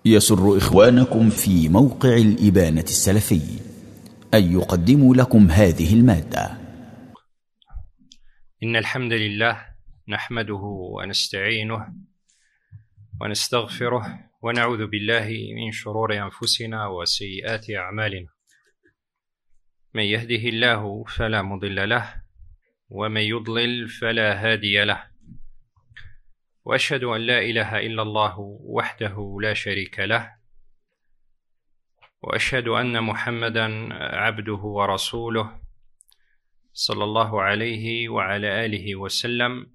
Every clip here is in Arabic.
يسر إخوانكم في موقع الإبانة السلفي أن يقدموا لكم هذه المادة. إن الحمد لله نحمده ونستعينه ونستغفره ونعوذ بالله من شرور أنفسنا وسيئات أعمالنا. من يهده الله فلا مضل له ومن يضلل فلا هادي له، وأشهد أن لا إله إلا الله وحده لا شريك له، وأشهد أن محمدًا عبده ورسوله صلى الله عليه وعلى آله وسلم.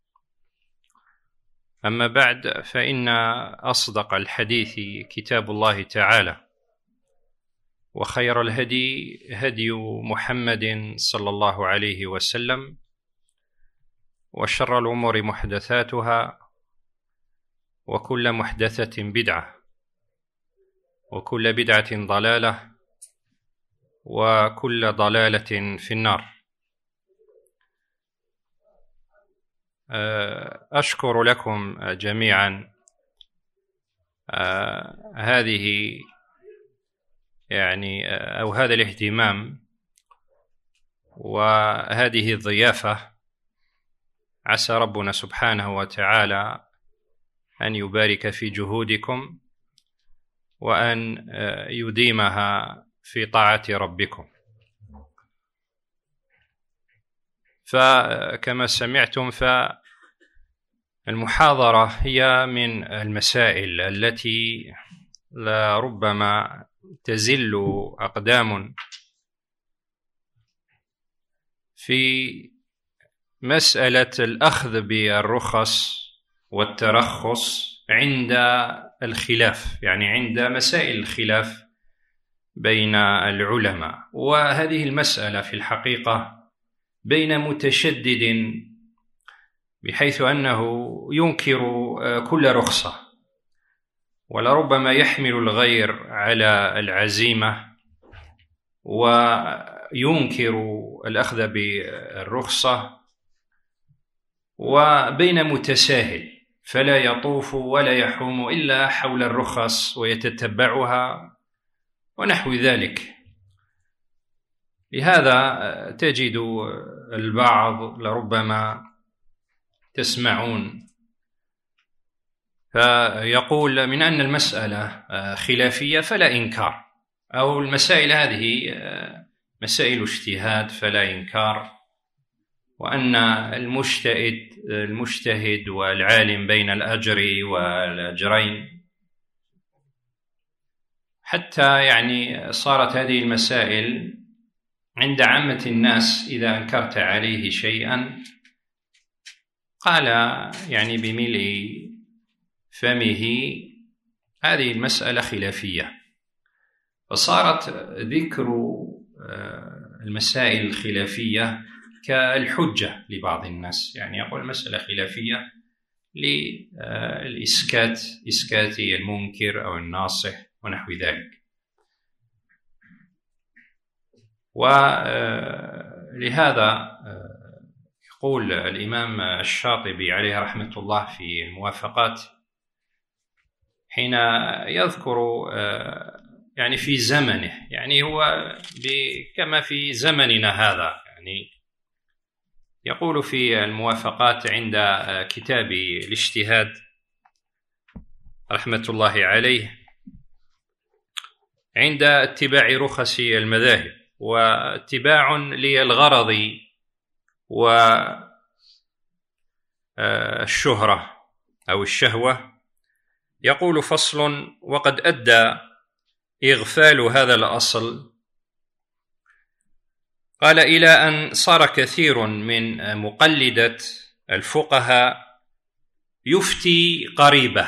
أما بعد، فإن أصدق الحديث كتاب الله تعالى، وخير الهدي هدي محمد صلى الله عليه وسلم، وشر الأمور محدثاتها، وكل محدثة بدعة، وكل بدعة ضلالة، وكل ضلالة في النار. أشكر لكم جميعا هذه أو هذا الاهتمام وهذه الضيافة. عسى ربنا سبحانه وتعالى أن يبارك في جهودكم وأن يديمها في طاعة ربكم. فكما سمعتم، فالمحاضرة هي من المسائل التي لربما تزل أقدام في مسألة الأخذ بالرخص والترخص عند الخلاف، يعني عند مسائل الخلاف بين العلماء. وهذه المسألة في الحقيقة بين متشدد بحيث أنه ينكر كل رخصة، ولربما يحمل الغير على العزيمة وينكر الأخذ بالرخصة، وبين متساهل فلا يطوف ولا يحوم إلا حول الرخص ويتتبعها ونحو ذلك. لهذا تجد البعض لربما تسمعون فيقول من أن المسألة خلافية فلا إنكار، أو المسائل هذه مسائل اجتهاد فلا إنكار، وأن المجتهد والعالم بين الأجر والأجرين. حتى صارت هذه المسائل عند عامة الناس إذا أنكرت عليه شيئا قال بملء فمه هذه المسألة خلافية. فصارت ذكر المسائل الخلافية كالحجة لبعض الناس، يقول المسألة خلافية لإسكات المنكر أو الناصح ونحو ذلك. ولهذا يقول الإمام الشاطبي عليه رحمة الله في الموافقات حين يذكر في زمنه، هو كما في زمننا هذا، يقول في الموافقات عند كتاب الاجتهاد رحمة الله عليه: عند اتباع رخص المذاهب واتباع للغرض والشهرة أو الشهوة، يقول: فصل: وقد أدى إغفال هذا الأصل، قال، إلى أن صار كثير من مقلدة الفقهاء يفتي قريبه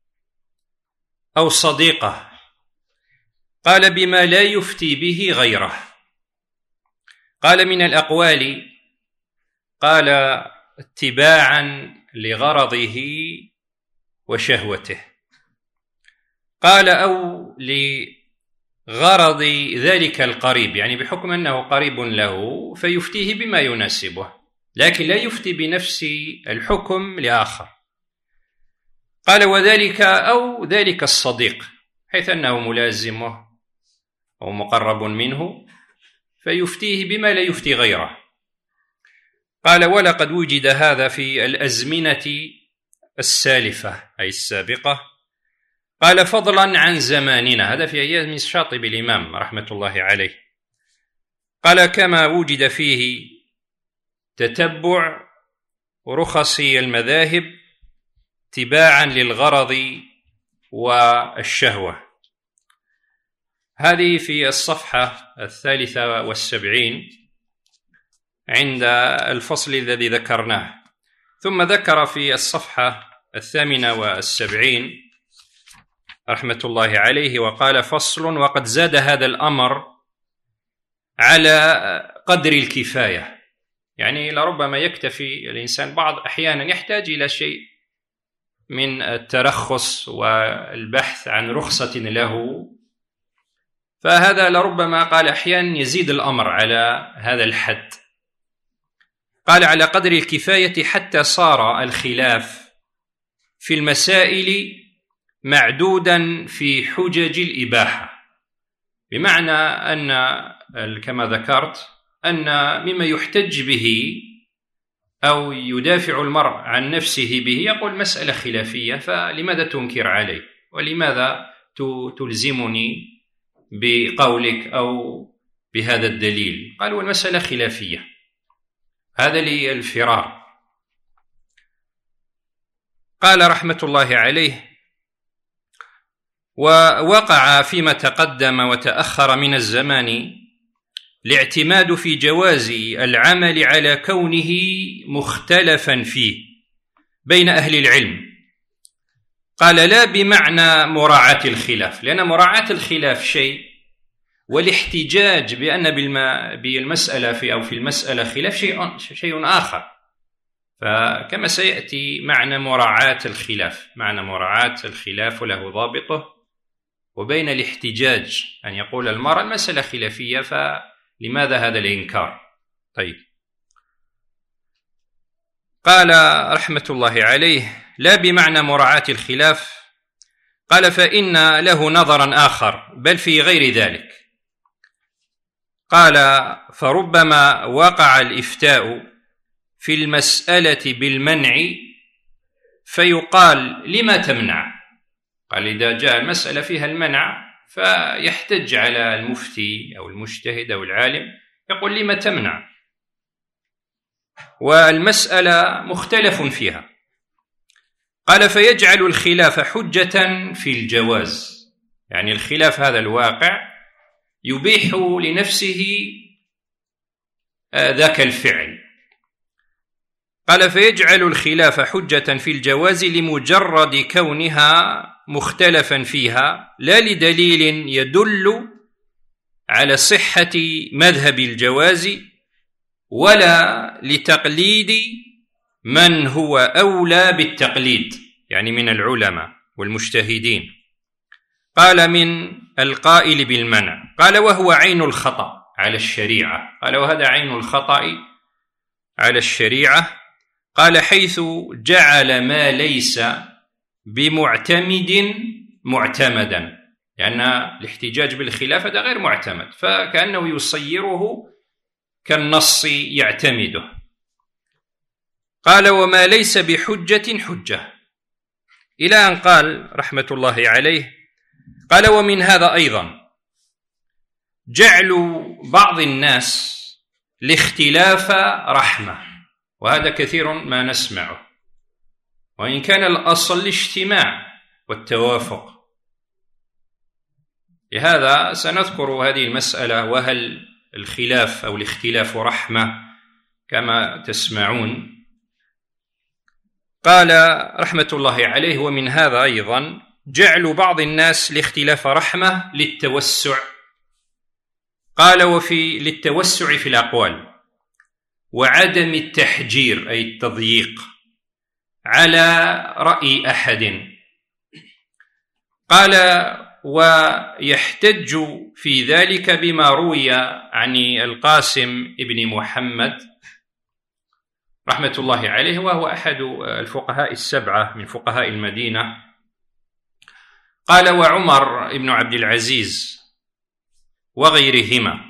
أو صديقه، قال بما لا يفتي به غيره. قال من الأقوال، قال اتباعا لغرضه وشهوته، قال أو لغرض ذلك القريب، بحكم أنه قريب له فيفتيه بما يناسبه، لكن لا يفتي بنفس الحكم لآخر. قال وذلك أو ذلك الصديق، حيث أنه ملازمه أو مقرب منه فيفتيه بما لا يفتي غيره. قال ولقد وجد هذا في الأزمنة السالفة أي السابقة. قال فضلا عن زماننا، هذا في أيام الشاطبي الإمام رحمة الله عليه. قال كما وجد فيه تتبع رخص المذاهب تباعا للغرض والشهوة. هذه في الصفحة 73 عند الفصل الذي ذكرناه. ثم ذكر في الصفحة 78 رحمة الله عليه وقال فصل وقد زاد هذا الأمر على قدر الكفاية، يعني لربما يكتفي الإنسان بعض أحيانا يحتاج إلى شيء من الترخص والبحث عن رخصة له، فهذا لربما قال أحيانا يزيد الأمر على هذا الحد. قال على قدر الكفاية حتى صار الخلاف في المسائل معدودا في حجج الإباحة، بمعنى أن كما ذكرت أن مما يحتج به أو يدافع المرء عن نفسه به يقول مسألة خلافية، فلماذا تنكر علي ولماذا تلزمني بقولك أو بهذا الدليل؟ قال والمسألة خلافية، هذا للفرار. قال رحمة الله عليه ووقع فيما تقدم وتأخر من الزمان الاعتماد في جواز العمل على كونه مختلفا فيه بين أهل العلم. قال لا بمعنى مراعاة الخلاف، لأن مراعاة الخلاف شيء والاحتجاج بأن بالمسألة أو في المسألة خلاف شيء آخر. فكما سيأتي معنى مراعاة الخلاف، معنى مراعاة الخلاف له ضابطه، وبين الاحتجاج أن يقول المرء المسألة خلافية فلماذا هذا الإنكار؟ طيب. قال رحمة الله عليه لا بمعنى مراعاة الخلاف. قال فإن له نظرا آخر بل في غير ذلك. قال فربما وقع الإفتاء في المسألة بالمنع فيقال لما تمنع؟ قال إذا جاء المسألة فيها المنع فيحتج على المفتي أو المجتهد أو العالم يقول لما تمنع، والمسألة مختلف فيها. قال فيجعل الخلاف حجة في الجواز، يعني الخلاف هذا الواقع يبيح لنفسه ذاك الفعل. قال فيجعل الخلاف حجة في الجواز لمجرد كونها مختلفا فيها لا لدليل يدل على صحة مذهب الجواز ولا لتقليد من هو أولى بالتقليد، يعني من العلماء والمجتهدين. قال من القائل بالمنع. قال وهو عين الخطأ على الشريعة. قال وهذا عين الخطأ على الشريعة. قال حيث جعل ما ليس بمعتمد معتمدا، لأن الاحتجاج بالخلاف هذا غير معتمد، فكأنه يصيره كالنص يعتمده. قال وما ليس بحجة حجة، إلى أن قال رحمة الله عليه قال ومن هذا أيضا جعل بعض الناس الاختلاف رحمة، وهذا كثير ما نسمعه، وإن كان الأصل الاجتماع والتوافق. لهذا سنذكر هذه المسألة، وهل الخلاف أو الاختلاف رحمة كما تسمعون. قال رحمة الله عليه ومن هذا أيضا جعل بعض الناس الاختلاف رحمة للتوسع. قال وفي للتوسع في الأقوال وعدم التحجير أي التضييق على رأي أحد. قال ويحتج في ذلك بما روي عن القاسم ابن محمد رحمة الله عليه، وهو أحد الفقهاء السبعة من فقهاء المدينة، قال: وعمر بن عبد العزيز وغيرهما.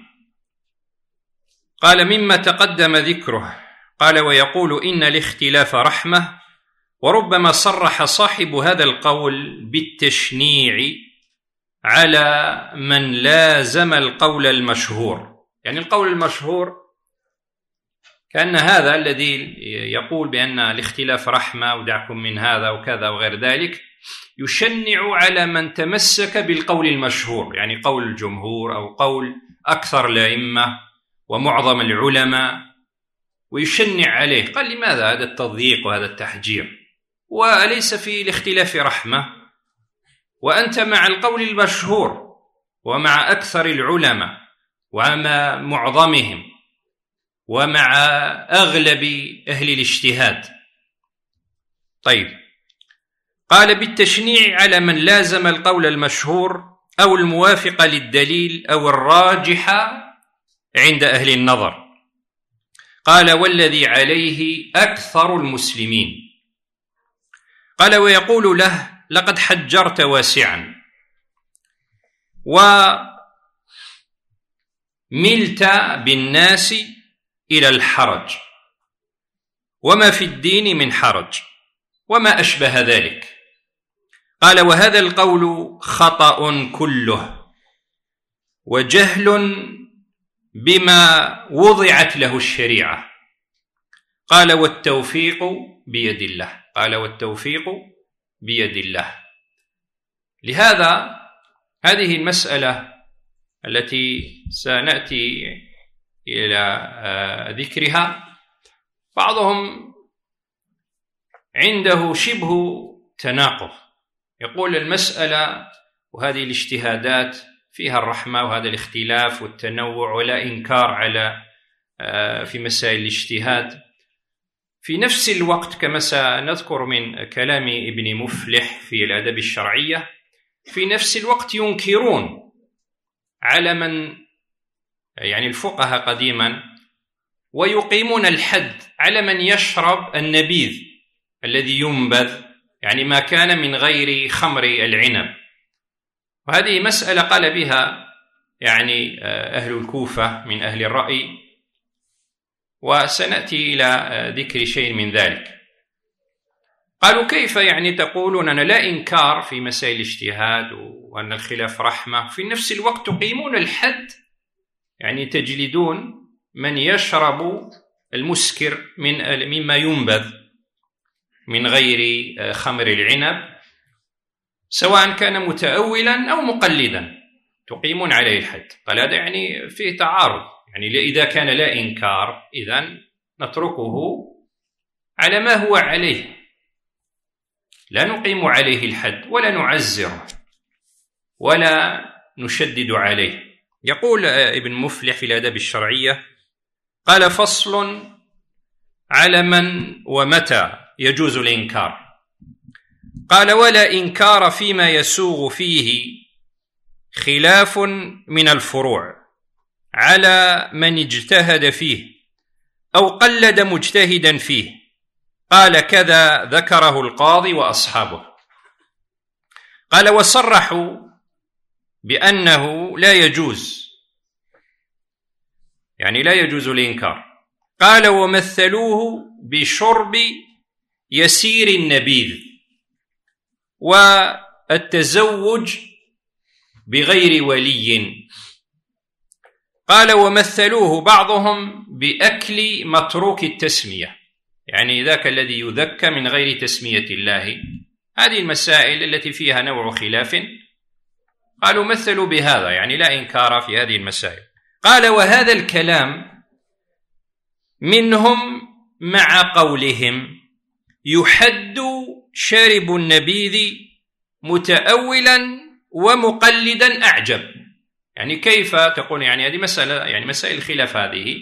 قال: مما تقدم ذكره. قال: ويقول إن الاختلاف رحمة، وربما صرح صاحب هذا القول بالتشنيع على من لازم القول المشهور. يعني القول المشهور كأن هذا الذي يقول بأن الاختلاف رحمة ودعكم من هذا وكذا وغير ذلك يشنع على من تمسك بالقول المشهور، يعني قول الجمهور أو قول أكثر الأئمة ومعظم العلماء، ويشنع عليه. قال: لماذا هذا التضييق وهذا التحجير؟ وأليس في الاختلاف رحمة؟ وأنت مع القول المشهور ومع أكثر العلماء ومع معظمهم ومع أغلب أهل الاجتهاد. طيب، قال: بالتشنيع على من لازم القول المشهور أو الموافق للدليل أو الراجح عند أهل النظر. قال: والذي عليه أكثر المسلمين. قال: ويقول له: لقد حجرت واسعا وملت بالناس إلى الحرج، وما في الدين من حرج، وما أشبه ذلك. قال: وهذا القول خطأ كله، وجهل بما وضعت له الشريعة. قال: والتوفيق بيد الله. قال: والتوفيق بيد الله. لهذا هذه المسألة التي سنأتي إلى ذكرها بعضهم عنده شبه تناقض، يقول المسألة وهذه الاجتهادات فيها الرحمة وهذا الاختلاف والتنوع ولا إنكار على في مسائل الاجتهاد. في نفس الوقت كما سنذكر من كلام ابن مفلح في الآداب الشرعية، في نفس الوقت ينكرون على من يعني الفقهاء قديما ويقيمون الحد على من يشرب النبيذ الذي ينبذ، يعني ما كان من غير خمر العنب. وهذه مسألة قال بها يعني أهل الكوفة من أهل الرأي، وسنأتي إلى ذكر شيء من ذلك. قالوا: كيف يعني تقولون أن لا إنكار في مسائل الاجتهاد وأن الخلاف رحمة، في نفس الوقت تقيمون الحد، يعني تجلدون من يشرب المسكر مما ينبذ من غير خمر العنب، سواء كان متأولا أو مقلدا، تقيمون عليه الحد. قال: هذا يعني فيه تعارض، يعني إذا كان لا إنكار إذن نتركه على ما هو عليه، لا نقيم عليه الحد ولا نعزره ولا نشدد عليه. يقول ابن مفلح في الآداب الشرعية: قال: فصل على من ومتى يجوز الإنكار. قال: ولا إنكار فيما يسوغ فيه خلاف من الفروع على من اجتهد فيه أو قلد مجتهدا فيه. قال: كذا ذكره القاضي وأصحابه. قال: وصرحوا بأنه لا يجوز، يعني لا يجوز الإنكار. قال: ومثلوه بشرب يسير النبيذ والتزوج بغير ولي. قال: ومثلوه بعضهم بأكل متروك التسمية، يعني ذاك الذي يذكى من غير تسمية الله. هذه المسائل التي فيها نوع خلاف قالوا مثلوا بهذا، يعني لا إنكار في هذه المسائل. قال: وهذا الكلام منهم مع قولهم يحد شارب النبيذ متأولا ومقلدا أعجب. يعني كيف تقول، يعني هذه مسألة، يعني مسائل الخلاف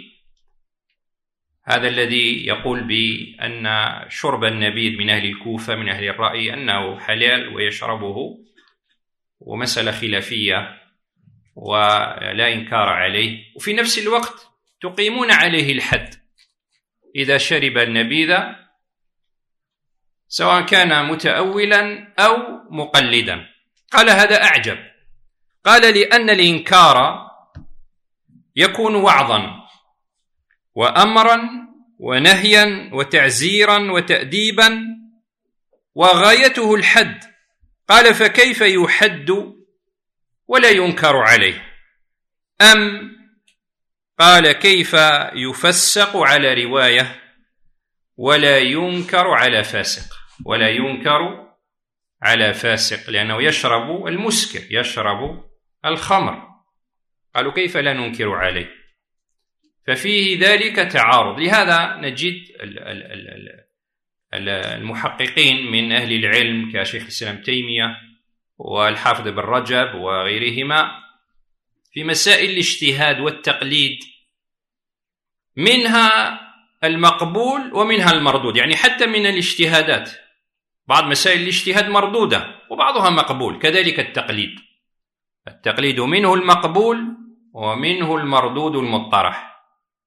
هذا الذي يقول بأن شرب النبيذ من أهل الكوفة من أهل الرأي أنه حلال ويشربه، ومسألة خلافية ولا إنكار عليه، وفي نفس الوقت تقيمون عليه الحد إذا شرب النبيذ سواء كان متأولا أو مقلدا. قال هذا أعجب. قال لأن الإنكار يكون وعظا وأمرا ونهيا وتعزيرا وتأديبا وغايته الحد. قال فكيف يحد ولا ينكر عليه؟ قال كيف يفسق على رواية ولا ينكر على فاسق، ولا ينكر على فاسق، لأنه يشرب المسكر، يشرب الخمر. قالوا كيف لا ننكر عليه؟ ففيه ذلك تعارض. لهذا نجد المحققين من أهل العلم كشيخ الإسلام تيمية والحافظ بن رجب وغيرهما في مسائل الاجتهاد والتقليد منها المقبول ومنها المردود، يعني حتى من الاجتهادات بعض مسائل الاجتهاد مردودة وبعضها مقبول، كذلك التقليد منه المقبول ومنه المردود المطرح.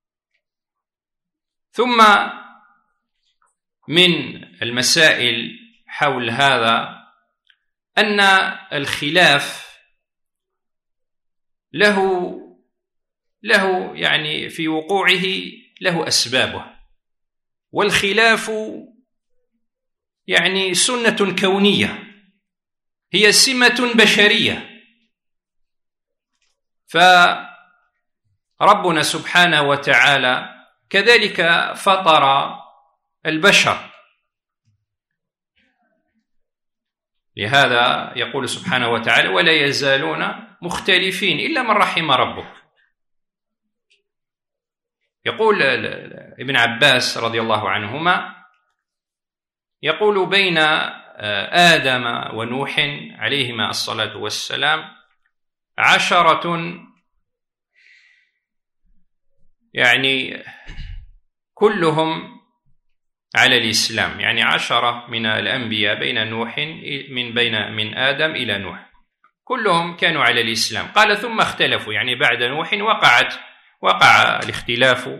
ثم من المسائل حول هذا أن الخلاف له يعني في وقوعه له أسبابه، والخلاف يعني سنة كونية، هي سمة بشرية. فربنا سبحانه وتعالى كذلك فطر البشر، لهذا يقول سبحانه وتعالى ولا يزالون مختلفين إلا من رحم ربك. يقول ابن عباس رضي الله عنهما يقول بين آدم ونوح عليهما الصلاة والسلام 10 يعني كلهم على الإسلام، يعني 10 من الأنبياء بين نوح من آدم إلى نوح كلهم كانوا على الإسلام. قال ثم اختلفوا، يعني بعد نوح وقع الاختلاف،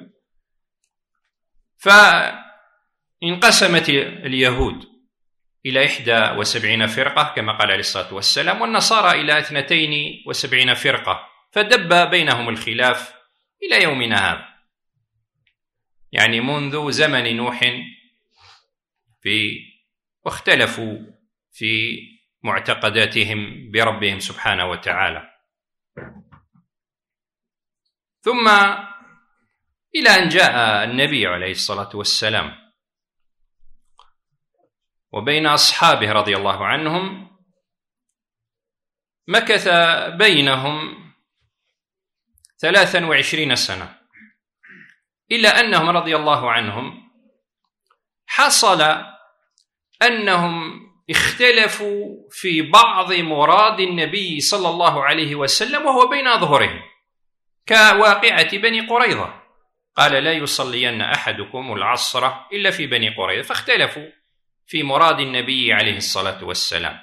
فانقسمت اليهود إلى 71 فرقة كما قال عليه الصلاة والسلام، والنصارى إلى 72 فرقة، فدب بينهم الخلاف إلى يومنا هذا، يعني منذ زمن نوح واختلفوا في معتقداتهم بربهم سبحانه وتعالى. ثم إلى أن جاء النبي عليه الصلاة والسلام، وبين أصحابه رضي الله عنهم مكث بينهم 23 سنة، إلا أنهم رضي الله عنهم حصل أنهم اختلفوا في بعض مراد النبي صلى الله عليه وسلم وهو بين أظهرهم، كواقعة بني قريظة. قال لا يصلين أحدكم العصر إلا في بني قريظة، فاختلفوا في مراد النبي عليه الصلاة والسلام.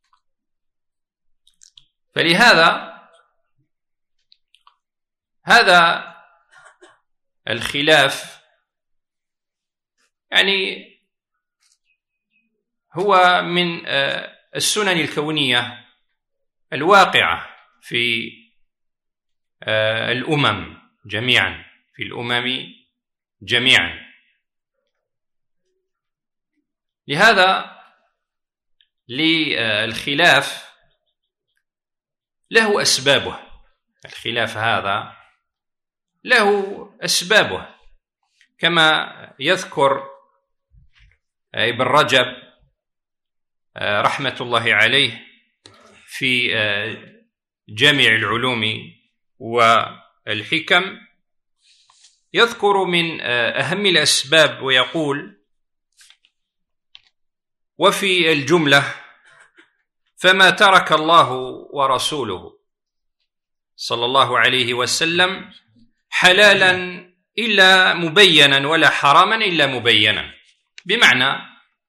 فلهذا هذا الخلاف يعني هو من السنن الكونية الواقعة في الأمم جميعا، في الأمم جميعا. لهذا للخلاف له أسبابه، الخلاف هذا له أسبابه، كما يذكر ابن رجب رحمة الله عليه في جامع العلوم والحكم، يذكر من أهم الأسباب ويقول وفي الجملة فما ترك الله ورسوله صلى الله عليه وسلم حلالا إلا مبينا ولا حراما إلا مبينا، بمعنى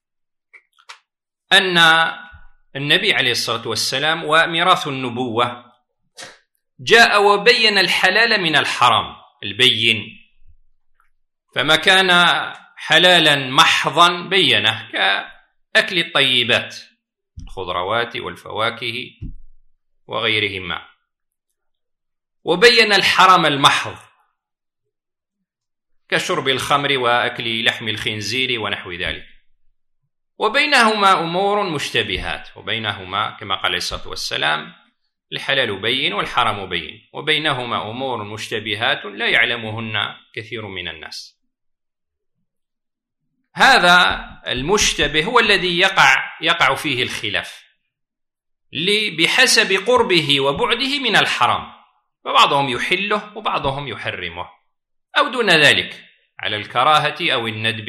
أن النبي عليه الصلاة والسلام وميراث النبوة جاء وبين الحلال من الحرام البين، فما كان حلالا محضا بينه كأكل الطيبات، الخضروات والفواكه وغيرهما. وبين الحرم المحض كشرب الخمر وأكل لحم الخنزير ونحو ذلك. وبينهما أمور مشتبهات، وبينهما كما قال عليه الصلاة والسلام الحلال بين والحرام بين، وبينهما أمور مشتبهات لا يعلمهن كثير من الناس. هذا المشتبه هو الذي يقع فيه الخلاف بحسب قربه وبعده من الحرام، فبعضهم يحله وبعضهم يحرمه أو دون ذلك على الكراهة أو الندب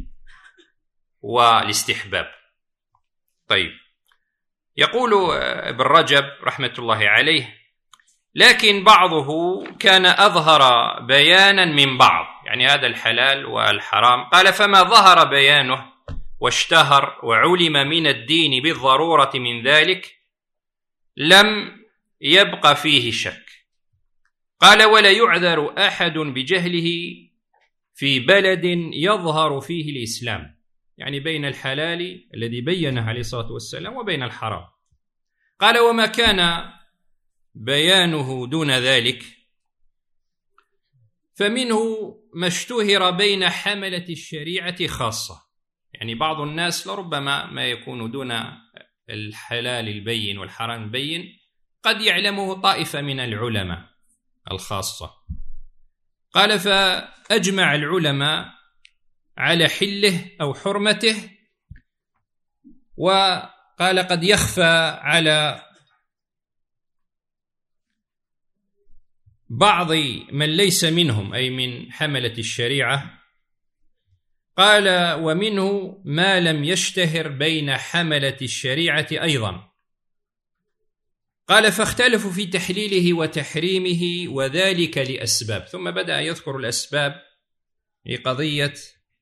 والاستحباب. طيب، يقول ابن رجب رحمة الله عليه: لكن بعضه كان أظهر بيانا من بعض، يعني هذا الحلال والحرام. قال: فما ظهر بيانه واشتهر وعلم من الدين بالضرورة من ذلك لم يبق فيه شك. قال: ولا يعذر أحد بجهله في بلد يظهر فيه الإسلام، يعني بين الحلال الذي بينه عليه الصلاة والسلام وبين الحرام. قال: وما كان بيانه دون ذلك فمنه ما اشتهر بين حملة الشريعة خاصة، يعني بعض الناس لربما ما يكون دون الحلال البين والحرام البين قد يعلمه طائفة من العلماء الخاصة. قال: فأجمع العلماء على حله أو حرمته، وقال: قد يخفى على بعض من ليس منهم، أي من حملة الشريعة. قال: ومنه ما لم يشتهر بين حملة الشريعة أيضا. قال: فاختلفوا في تحليله وتحريمه وذلك لأسباب. ثم بدأ يذكر الأسباب لقضية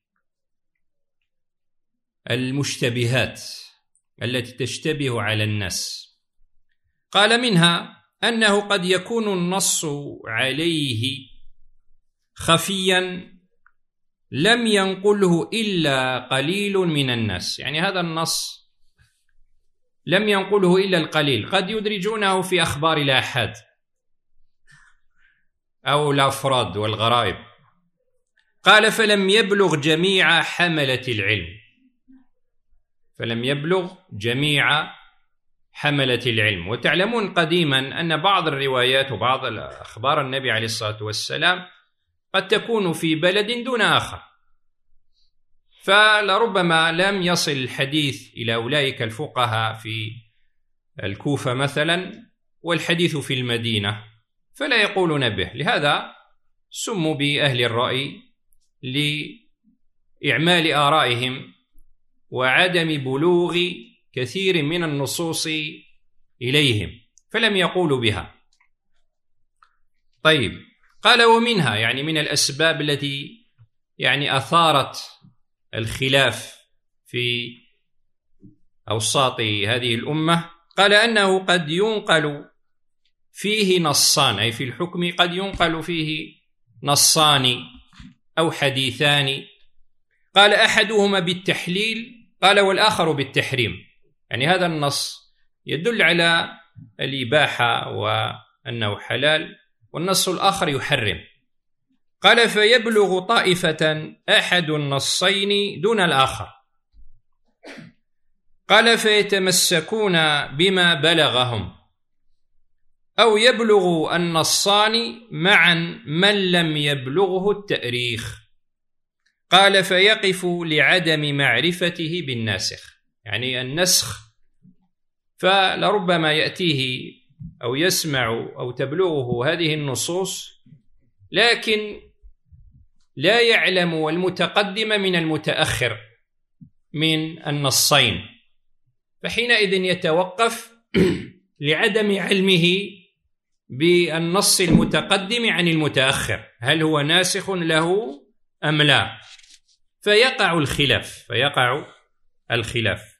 المشتبهات التي تشتبه على الناس. قال: منها أنه قد يكون النص عليه خفيا لم ينقله إلا قليل من الناس، يعني هذا النص لم ينقله إلا القليل، قد يدرجونه في أخبار الآحاد أو الأفراد والغرائب. قال: فلم يبلغ جميع حملة العلم، فلم يبلغ جميع حملة العلم. وتعلمون قديما أن بعض الروايات وبعض الأخبار النبي عليه الصلاة والسلام قد تكون في بلد دون آخر، فلربما لم يصل الحديث إلى أولئك الفقهاء في الكوفة مثلا والحديث في المدينة فلا يقولون به، لهذا سموا بأهل الرأي لإعمال آرائهم وعدم بلوغ كثير من النصوص إليهم فلم يقولوا بها. طيب، قال: ومنها، يعني من الأسباب التي يعني أثارت الخلاف في أوساط هذه الأمة، قال: أنه قد ينقل فيه نصان، أي في الحكم قد ينقل فيه نصان أو حديثان. قال: أحدهما بالتحليل، قال: والآخر بالتحريم، يعني هذا النص يدل على الإباحة وأنه حلال، والنص الآخر يحرم. قال: فيبلغ طائفة أحد النصين دون الآخر. قال: فيتمسكون بما بلغهم، أو يبلغ النصان معا من لم يبلغه التأريخ. قال: فيقف لعدم معرفته بالناسخ، يعني النسخ فلربما يأتيه أو يسمع أو تبلغه هذه النصوص لكن لا يعلم المتقدم من المتأخر من النصين، فحينئذ يتوقف لعدم علمه بالنص المتقدم عن المتأخر، هل هو ناسخ له أم لا، فيقع الخلاف.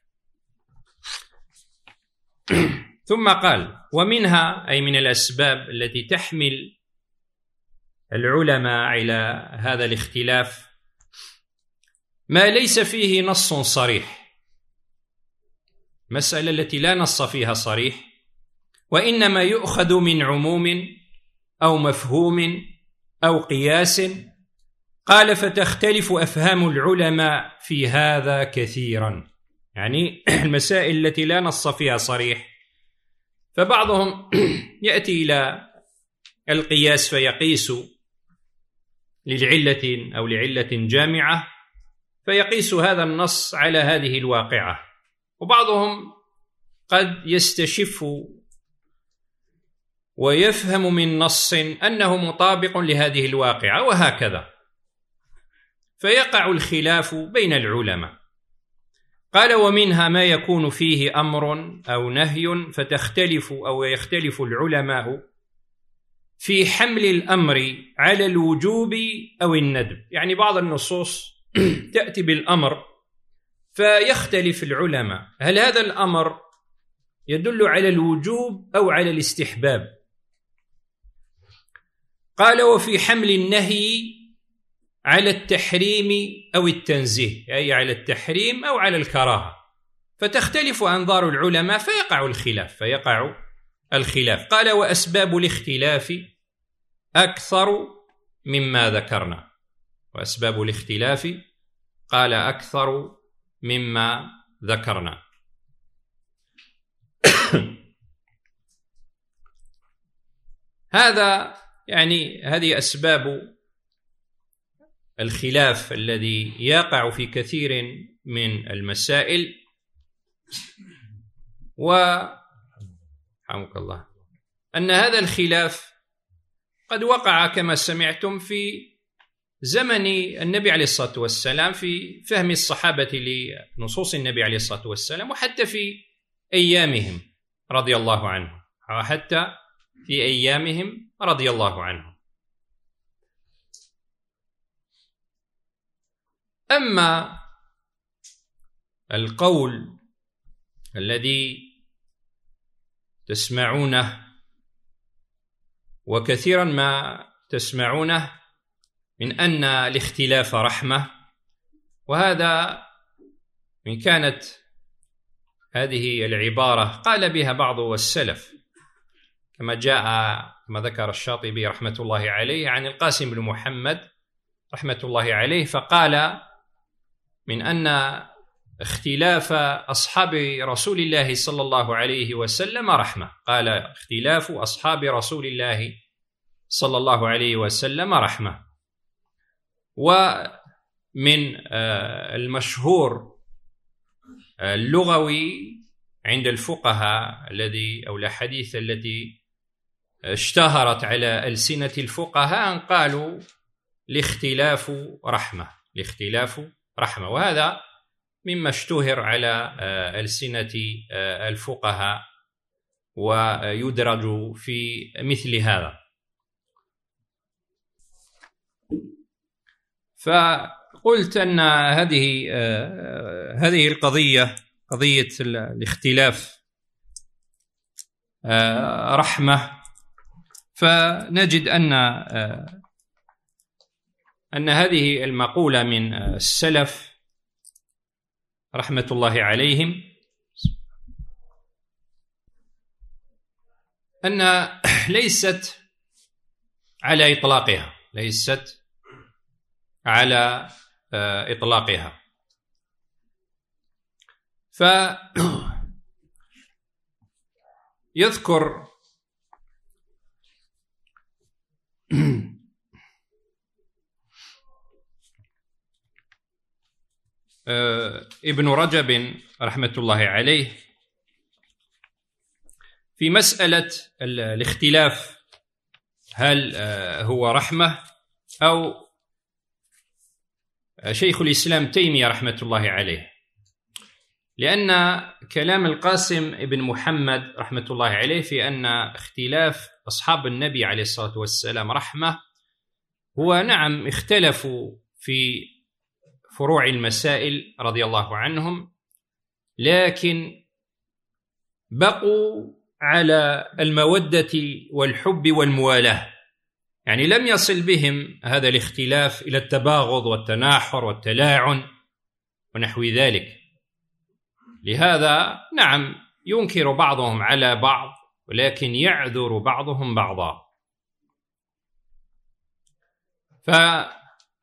ثم قال: ومنها، أي من الأسباب التي تحمل العلماء على هذا الاختلاف، ما ليس فيه نص صريح، المسألة التي لا نص فيها صريح وإنما يؤخذ من عموم أو مفهوم أو قياس. قال فتختلف أفهام العلماء في هذا كثيرا، يعني المسائل التي لا نص فيها صريح، فبعضهم يأتي إلى القياس فيقيس للعلة أو لعلة جامعة فيقيس هذا النص على هذه الواقعة، وبعضهم قد يستشف ويفهم من نص أنه مطابق لهذه الواقعة وهكذا، فيقع الخلاف بين العلماء. قال ومنها ما يكون فيه أمر أو نهي فتختلف أو يختلف العلماء في حمل الأمر على الوجوب أو الندب، يعني بعض النصوص تأتي بالأمر فيختلف العلماء هل هذا الأمر يدل على الوجوب أو على الاستحباب. قال وفي حمل النهي على التحريم أو التنزيه، أي على التحريم أو على الكراهة، فتختلف أنظار العلماء فيقع الخلاف. قال وأسباب الاختلاف أكثر مما ذكرنا، وأسباب الاختلاف قال أكثر مما ذكرنا. هذه أسباب الخلاف الذي يقع في كثير من المسائل. وحمك الله أن هذا الخلاف قد وقع كما سمعتم في زمن النبي عليه الصلاة والسلام في فهم الصحابة لنصوص النبي عليه الصلاة والسلام، وحتى في أيامهم رضي الله عنهم، أما القول الذي تسمعونه وكثيرا ما تسمعونه من أن الاختلاف رحمة، وهذا من كانت هذه العبارة قال بها بعض السلف كما ذكر الشاطبي رحمة الله عليه عن القاسم بن محمد رحمة الله عليه، فقال من أن اختلاف أصحاب رسول الله صلى الله عليه وسلم رحمة، قال اختلاف أصحاب رسول الله صلى الله عليه وسلم رحمة. ومن المشهور اللغوي عند الفقهاء أو الأحاديث التي اشتهرت على ألسنة الفقهاء قالوا الاختلاف رحمة، وهذا مما اشتهر على ألسنة الفقهاء ويدرج في مثل هذا. فقلت أن هذه القضية قضية الاختلاف رحمة، فنجد أن هذه المقولة من السلف رحمة الله عليهم أن ليست على إطلاقها، فيذكر ابن رجب رحمة الله عليه في مسألة الاختلاف هل هو رحمة، أو شيخ الإسلام تيمية رحمة الله عليه، لأن كلام القاسم ابن محمد رحمة الله عليه في أن اختلاف أصحاب النبي عليه الصلاة والسلام رحمة، هو نعم اختلفوا في فروع المسائل رضي الله عنهم، لكن بقوا على المودة والحب والموالاة، يعني لم يصل بهم هذا الاختلاف إلى التباغض والتناحر والتلاعن ونحو ذلك. لهذا نعم ينكر بعضهم على بعض، ولكن يعذر بعضهم بعضا. فلهذا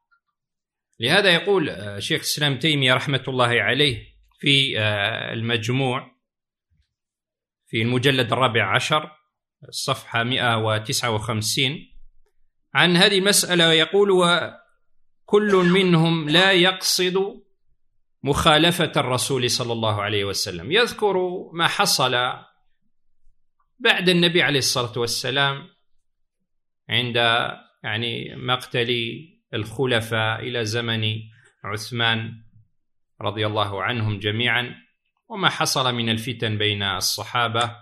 يقول شيخ الإسلام تيمية رحمة الله عليه في المجموع في المجلد 14 الصفحة 159 عن هذه المسألة، يقول: وكل منهم لا يقصد مخالفة الرسول صلى الله عليه وسلم. يذكر ما حصل بعد النبي عليه الصلاة والسلام عند مقتل الخلفاء إلى زمن عثمان رضي الله عنهم جميعا، وما حصل من الفتن بين الصحابة.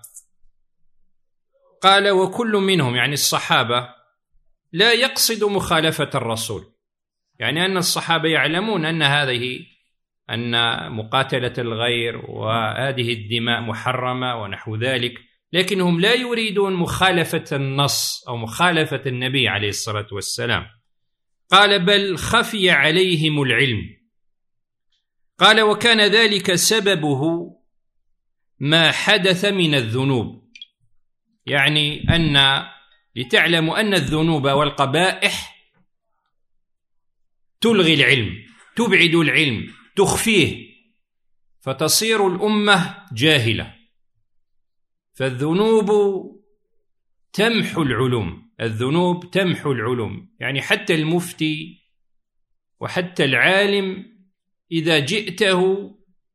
قال: وكل منهم يعني الصحابة لا يقصد مخالفة الرسول، يعني أن الصحابة يعلمون أن مقاتلة الغير وهذه الدماء محرمة ونحو ذلك، لكنهم لا يريدون مخالفة النص أو مخالفة النبي عليه الصلاة والسلام. قال: بل خفي عليهم العلم. قال: وكان ذلك سببه ما حدث من الذنوب، يعني لتعلموا أن الذنوب والقبائح تلغي العلم، تبعد العلم، تخفيه، فتصير الأمة جاهلة. فالذنوب تمحو العلوم، الذنوب تمحو العلوم، يعني حتى المفتي وحتى العالم إذا جئته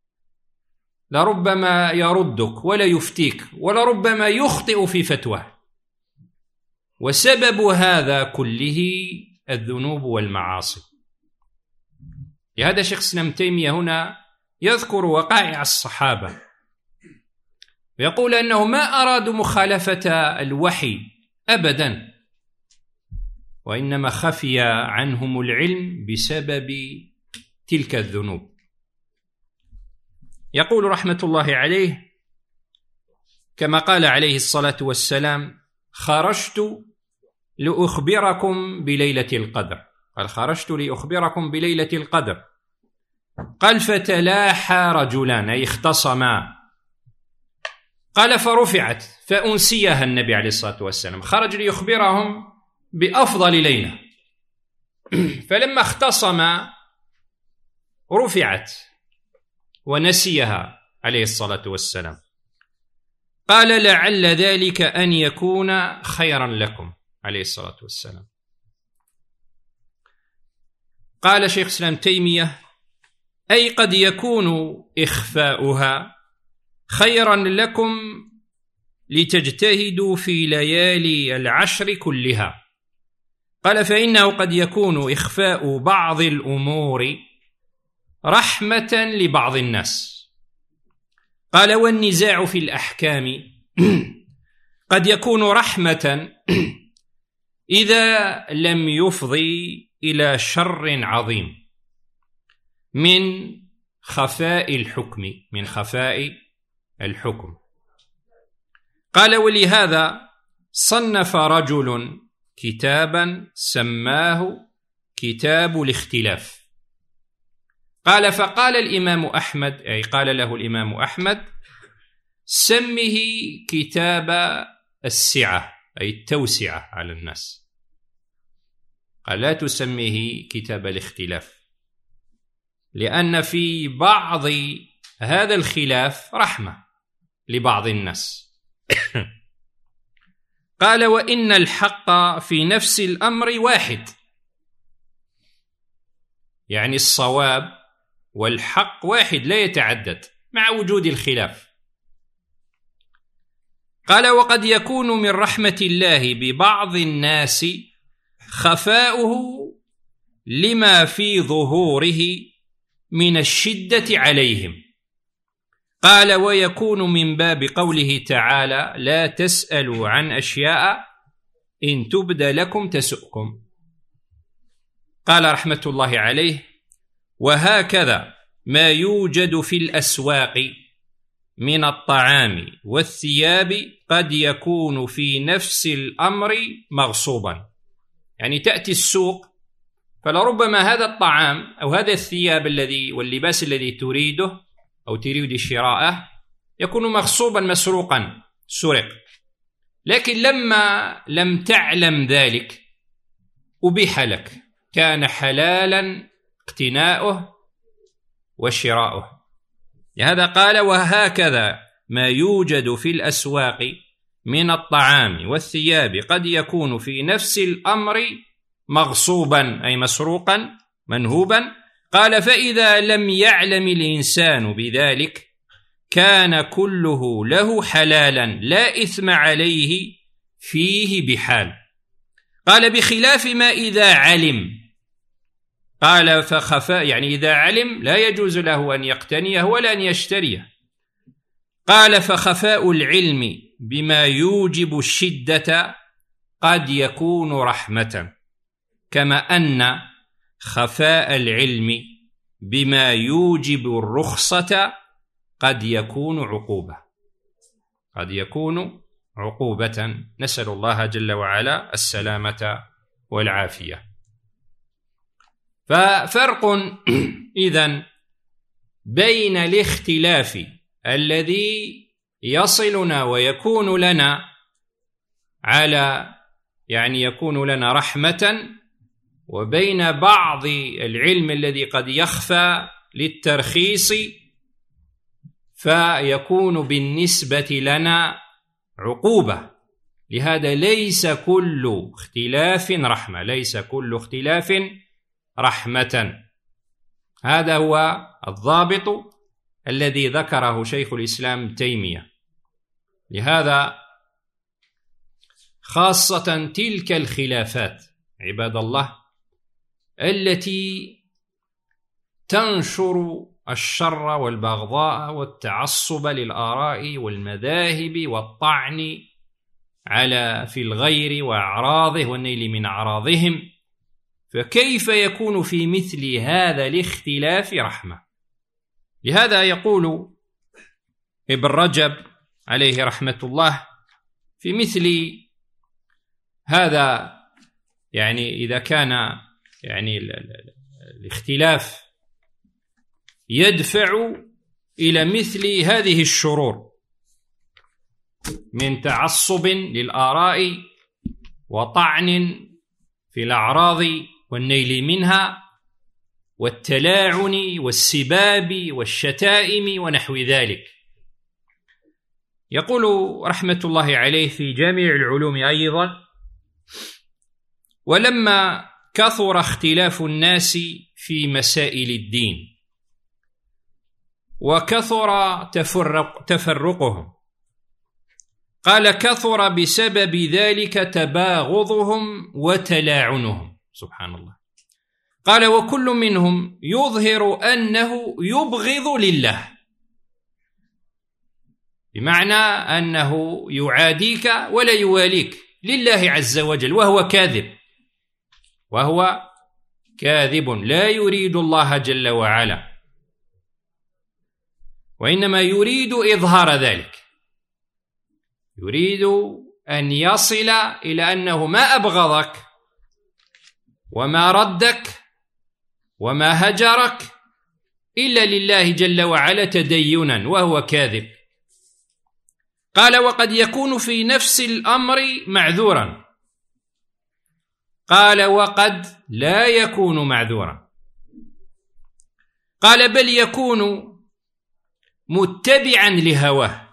لربما يردك ولا يفتيك، ولربما يخطئ في فتواه، وسبب هذا كله الذنوب والمعاصي. لهذا شيخ الإسلام تيمية هنا يذكر وقائع الصحابة، ويقول أنه ما أرادوا مخالفة الوحي أبدا، وإنما خفي عنهم العلم بسبب تلك الذنوب. يقول رحمة الله عليه كما قال عليه الصلاة والسلام: خرجت لأخبركم بليلة القدر. قال: خرجت لأخبركم بليلة القدر. قال: فتلاحى رجلان، أي اختصما. قال: فرفعت، فأنسيها النبي عليه الصلاة والسلام، خرج ليخبرهم بأفضل ليلة، فلما اختصما رفعت ونسيها عليه الصلاة والسلام. قال: لعل ذلك أن يكون خيرا لكم عليه الصلاة والسلام. قال شيخ الإسلام تيمية: أي قد يكون إخفاؤها خيرا لكم لتجتهدوا في ليالي العشر كلها. قال: فإنه قد يكون إخفاء بعض الأمور رحمة لبعض الناس. قال: والنزاع في الأحكام قد يكون رحمة إذا لم يفضي إلى شر عظيم من خفاء الحكم. قال: ولهذا صنف رجل كتابا سماه كتاب الاختلاف. قال: فقال الإمام أحمد، أي قال له الإمام أحمد: سمه كتاب السعة، أي التوسعة على الناس. قال: لا تسميه كتاب الاختلاف، لأن في بعض هذا الخلاف رحمة لبعض الناس. قال: وإن الحق في نفس الأمر واحد، يعني الصواب والحق واحد لا يتعدد مع وجود الخلاف. قال: وقد يكون من رحمة الله ببعض الناس خفاؤه لما في ظهوره من الشدة عليهم. قال: ويكون من باب قوله تعالى: لا تسألوا عن أشياء إن تبد لكم تسؤكم. قال رحمة الله عليه: وهكذا ما يوجد في الأسواق من الطعام والثياب قد يكون في نفس الأمر مغصوبا، يعني تأتي السوق فلربما هذا الطعام أو هذا الثياب واللباس الذي تريده أو تريد شراءه يكون مغصوبا مسروقا، سرق. لكن لما لم تعلم ذلك أبيح لك، كان حلالا اقتناؤه وشراؤه. لهذا قال: وهكذا ما يوجد في الأسواق من الطعام والثياب قد يكون في نفس الأمر مغصوبا، أي مسروقا منهوبا. قال: فإذا لم يعلم الإنسان بذلك كان كله له حلالا لا إثم عليه فيه بحال. قال: بخلاف ما إذا علم. قال: فخفاء، يعني إذا علم لا يجوز له أن يقتنيه ولا أن يشتريه. قال: فخفاء العلم بما يوجب الشدة قد يكون رحمة، كما أن خفاء العلم بما يوجب الرخصة قد يكون عقوبة، قد يكون عقوبة. نسأل الله جل وعلا السلامة والعافية. ففرق إذن بين الاختلاف الذي يصلنا ويكون لنا على، يعني يكون لنا رحمة، وبين بعض العلم الذي قد يخفى للترخيص فيكون بالنسبة لنا عقوبة. لهذا ليس كل اختلاف رحمة، ليس كل اختلاف رحمة. هذا هو الضابط الذي ذكره شيخ الإسلام تيمية. لهذا خاصة تلك الخلافات عباد الله التي تنشر الشر والبغضاء والتعصب للآراء والمذاهب والطعن في الغير وأعراضه والنيل من أعراضهم، فكيف يكون في مثل هذا الاختلاف رحمة؟ لهذا يقول ابن رجب عليه رحمة الله في مثل هذا، يعني إذا كان يعني الاختلاف يدفع إلى مثل هذه الشرور من تعصب للآراء وطعن في الأعراض والنيل منها والتلاعن والسباب والشتائم ونحو ذلك. يقول رحمة الله عليه في جامع العلوم أيضا: ولما كثر اختلاف الناس في مسائل الدين وكثر تفرقهم، قال: كثر بسبب ذلك تباغضهم وتلاعنهم. سبحان الله. قال: وكل منهم يظهر أنه يبغض لله، بمعنى أنه يعاديك ولا يواليك لله عز وجل، وهو كاذب، وهو كاذب لا يريد الله جل وعلا، وإنما يريد إظهار ذلك، يريد أن يصل إلى أنه ما أبغضك وما ردك وما هجرك إلا لله جل وعلا تدينا، وهو كاذب. قال: وقد يكون في نفس الأمر معذورا. قال: وقد لا يكون معذورا. قال: بل يكون متبعا لهواه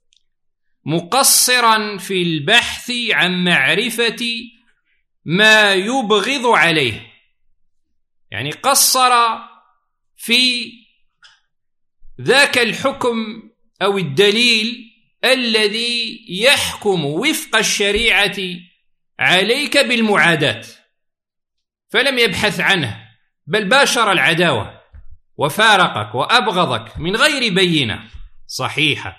مقصرا في البحث عن معرفة ما يبغض عليه، يعني قصر في ذاك الحكم أو الدليل الذي يحكم وفق الشريعة عليك بالمعاداة، فلم يبحث عنه، بل باشر العداوة وفارقك وأبغضك من غير بينة صحيحة،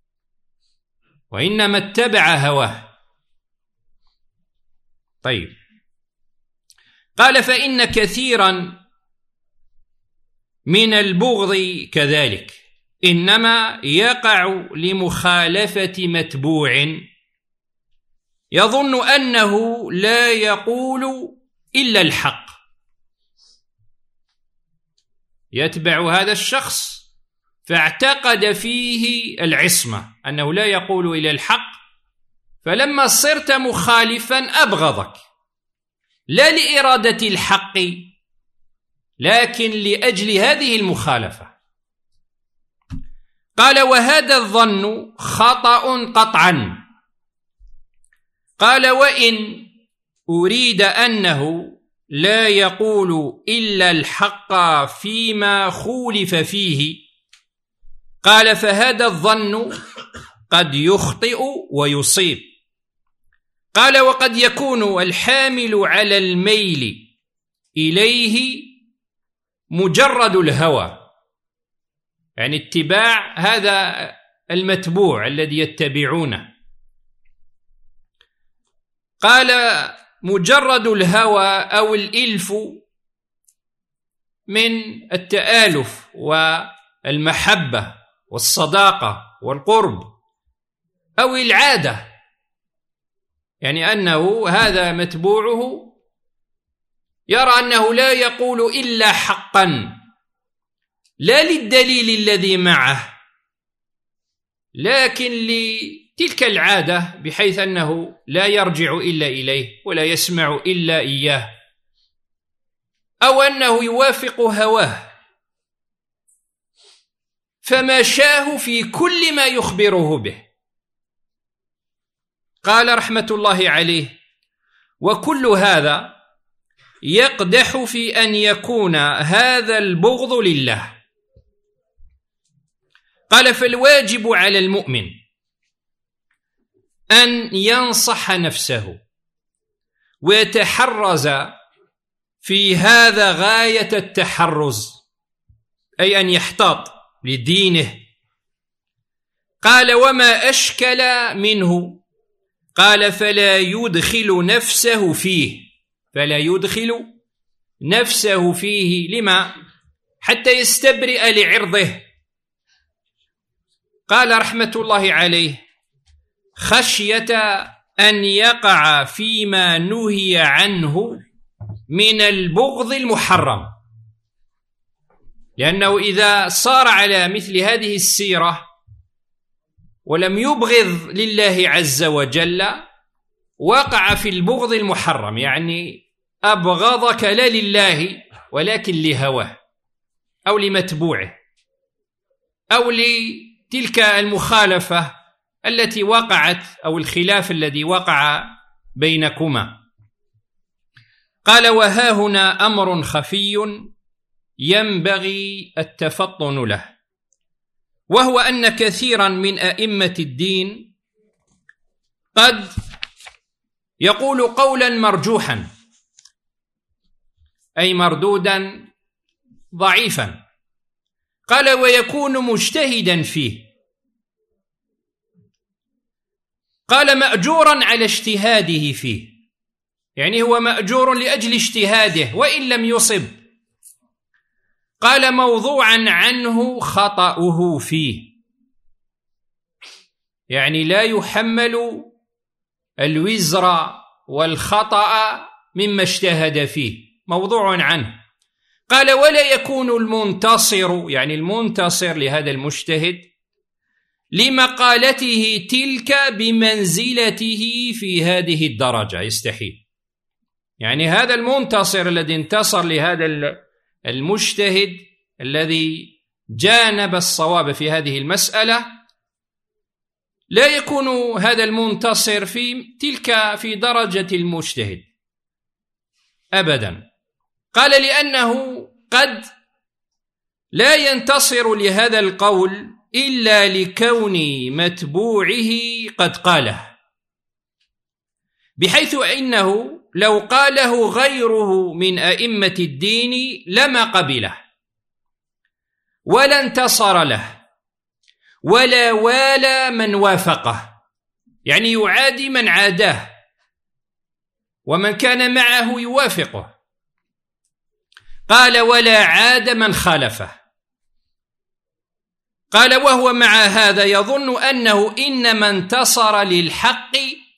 وإنما اتبع هواه. طيب، قال: فإن كثيرا من البغض كذلك إنما يقع لمخالفة متبوع يظن أنه لا يقول إلا الحق، يتبع هذا الشخص فاعتقد فيه العصمة أنه لا يقول إلى الحق، فلما صرت مخالفا أبغضك، لا لإرادة الحق لكن لأجل هذه المخالفة. قال: وهذا الظن خطأ قطعا. قال: وإن أريد أنه لا يقول إلا الحق فيما خولف فيه، قال: فهذا الظن قد يخطئ ويصيب. قال: وقد يكون الحامل على الميل إليه مجرد الهوى، يعني اتباع هذا المتبوع الذي يتبعونه. قال: مجرد الهوى أو الإلف من التآلف والمحبة والصداقة والقرب، أو العادة، يعني أنه هذا متبوعه يرى أنه لا يقول إلا حقا، لا للدليل الذي معه لكن لتلك العادة، بحيث أنه لا يرجع إلا إليه ولا يسمع إلا إياه، أو أنه يوافق هواه فمشاه في كل ما يخبره به. قال رحمة الله عليه: وكل هذا يقدح في أن يكون هذا البغض لله. قال: فالواجب على المؤمن أن ينصح نفسه ويتحرز في هذا غاية التحرز، أي أن يحتاط لدينه. قال: وما أشكل منه، قال: فلا يدخل نفسه فيه. فلا يدخل نفسه فيه، لما؟ حتى يستبرئ لعرضه. قال رحمة الله عليه: خشية أن يقع فيما نهي عنه من البغض المحرم، لأنه إذا صار على مثل هذه السيرة ولم يبغض لله عز وجل وقع في البغض المحرم، يعني أبغضك لا لله ولكن لهواه أو لمتبوعه أو لتلك المخالفة التي وقعت أو الخلاف الذي وقع بينكما. قال: وها هنا أمر خفي ينبغي التفطن له، وهو أن كثيرا من أئمة الدين قد يقول قولا مرجوحا، أي مردودا ضعيفا. قال: ويكون مجتهدا فيه. قال: مأجورا على اجتهاده فيه، يعني هو مأجور لأجل اجتهاده وإن لم يصب. قال: موضوعا عنه خطأه فيه، يعني لا يحمل الوزر والخطأ مما اجتهد فيه، موضوع عنه. قال: ولا يكون المنتصر، يعني المنتصر لهذا المجتهد، لمقالته تلك بمنزلته في هذه الدرجة، يستحيل. يعني هذا المنتصر الذي انتصر لهذا المجتهد الذي جانب الصواب في هذه المسألة، لا يكون هذا المنتصر في درجة المجتهد أبدا. قال: لأنه قد لا ينتصر لهذا القول إلا لكون متبوعه قد قاله، بحيث إنه لو قاله غيره من أئمة الدين لما قبله ولا انتصر له ولا والى من وافقه، يعني يعادي من عاداه ومن كان معه يوافقه. قال: ولا عاد من خالفه. قال: وهو مع هذا يظن أنه إنما انتصر للحق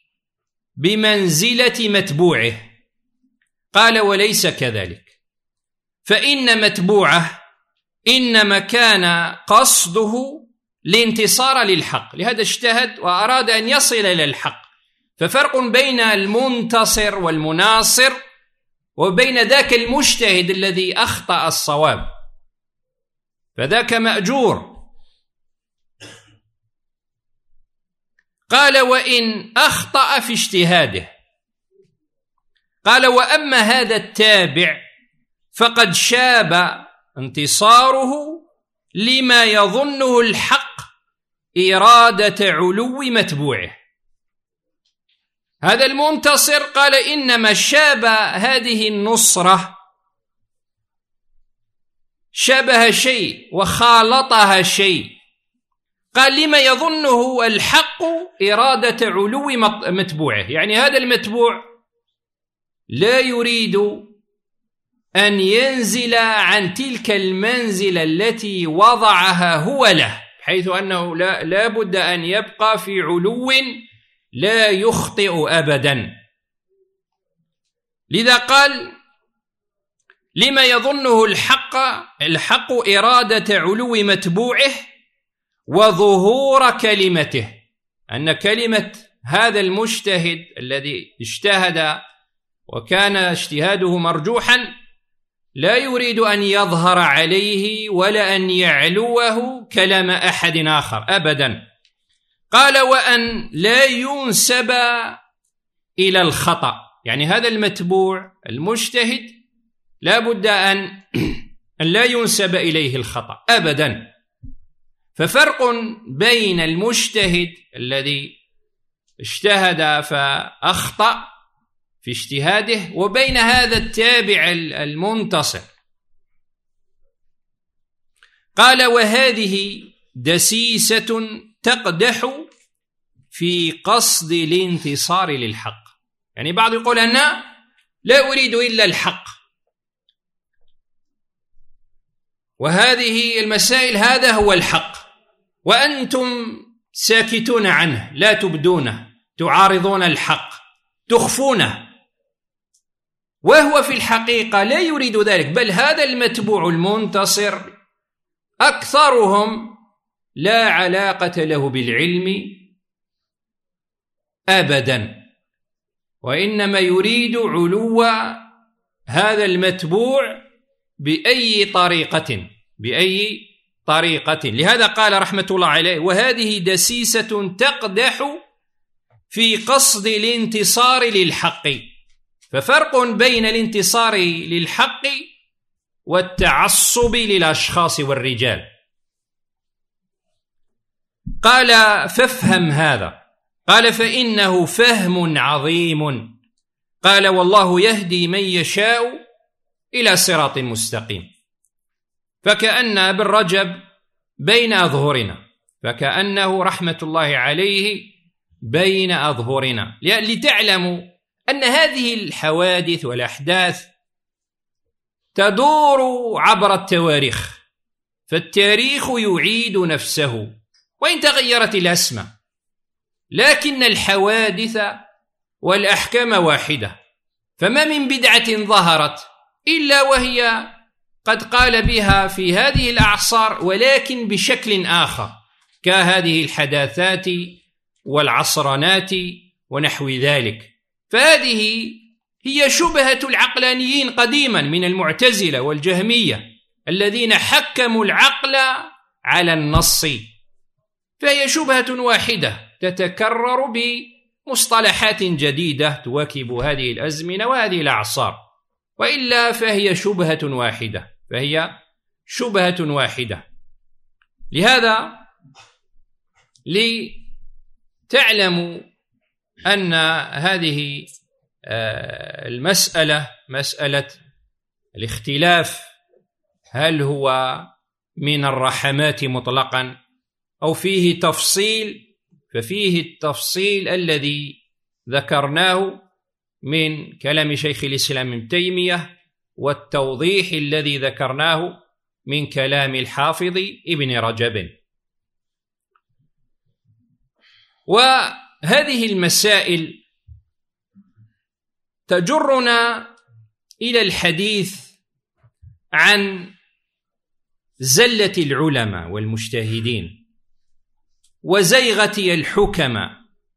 بمنزلة متبوعه. قال: وليس كذلك، فإن متبوعه إنما كان قصده الانتصار للحق، لهذا اجتهد وأراد أن يصل إلى الحق. ففرق بين المنتصر والمناصر وبين ذاك المجتهد الذي أخطأ الصواب، فذاك مأجور. قال: وإن أخطأ في اجتهاده. قال: وأما هذا التابع فقد شاب انتصاره لما يظنه الحق إرادة علو متبوعه. هذا المنتصر قال: إنما شاب هذه النصرة، شبه شيء وخالطها شيء، قال لما يظنه الحق إرادة علو متبوعه، يعني هذا المتبوع لا يريد أن ينزل عن تلك المنزلة التي وضعها هو له، حيث أنه لا بد أن يبقى في علو لا يخطئ أبدا. لذا قال: لما يظنه الحق إرادة علو متبوعه وظهور كلمته، أن كلمة هذا المجتهد الذي اجتهد وكان اجتهاده مرجوحا لا يريد أن يظهر عليه ولا أن يعلوه كلام أحد آخر أبدا. قال: وأن لا ينسب إلى الخطأ، يعني هذا المتبوع المجتهد لا بد أن لا ينسب إليه الخطأ أبدا. ففرق بين المجتهد الذي اجتهد فأخطأ في اجتهاده وبين هذا التابع المنتصر. قال: وهذه دسيسة تقدح في قصد الانتصار للحق. يعني بعض يقول أنا لا أريد إلا الحق، وهذه المسائل هذا هو الحق، وأنتم ساكتون عنه، لا تبدونه، تعارضون الحق، تخفونه. وهو في الحقيقة لا يريد ذلك، بل هذا المتبوع المنتصر أكثرهم لا علاقة له بالعلم أبدا، وإنما يريد علو هذا المتبوع بأي طريقة. لهذا قال رحمة الله عليه: وهذه دسيسة تقدح في قصد الانتصار للحق. ففرق بين الانتصار للحق والتعصب للأشخاص والرجال. قال: فافهم هذا. قال: فإنه فهم عظيم. قال: والله يهدي من يشاء إلى صراط مستقيم. فكأن ابن رجب بين أظهرنا، فكأنه رحمة الله عليه بين أظهرنا، لتعلموا أن هذه الحوادث والأحداث تدور عبر التواريخ، فالتاريخ يعيد نفسه وإن تغيرت الأسماء، لكن الحوادث والأحكام واحدة. فما من بدعة ظهرت إلا وهي قد قال بها في هذه الأعصار، ولكن بشكل آخر، كهذه الحداثات والعصرانات ونحو ذلك. فهذه هي شبهة العقلانيين قديما من المعتزلة والجهمية الذين حكموا العقل على النص، فهي شبهة واحدة تتكرر بمصطلحات جديدة تواكب هذه الأزمنة وهذه الأعصار، وإلا فهي شبهة واحدة. لهذا لتعلموا أن هذه المسألة، مسألة الاختلاف، هل هو من الرحمات مطلقا أو فيه تفصيل، ففيه التفصيل الذي ذكرناه من كلام شيخ الإسلام ابن تيمية، والتوضيح الذي ذكرناه من كلام الحافظ ابن رجب. وهذه المسائل تجرنا إلى الحديث عن زلة العلماء والمجتهدين وزيغة الحكماء.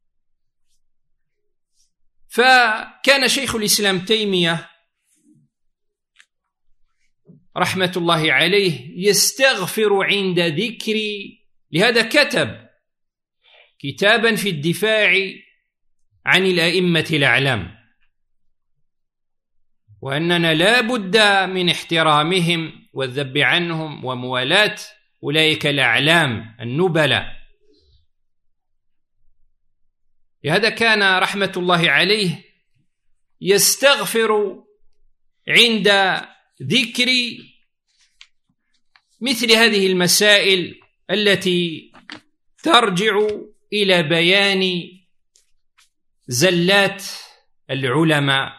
فكان شيخ الإسلام تيمية رحمة الله عليه يستغفر عند ذكر، لهذا كتب كتابا في الدفاع عن الأئمة الأعلام، وأننا لا بد من احترامهم والذب عنهم وموالاة أولئك الأعلام النبلاء. لهذا كان رحمة الله عليه يستغفر عند ذكر مثل هذه المسائل التي ترجع إلى بيان زلات العلماء.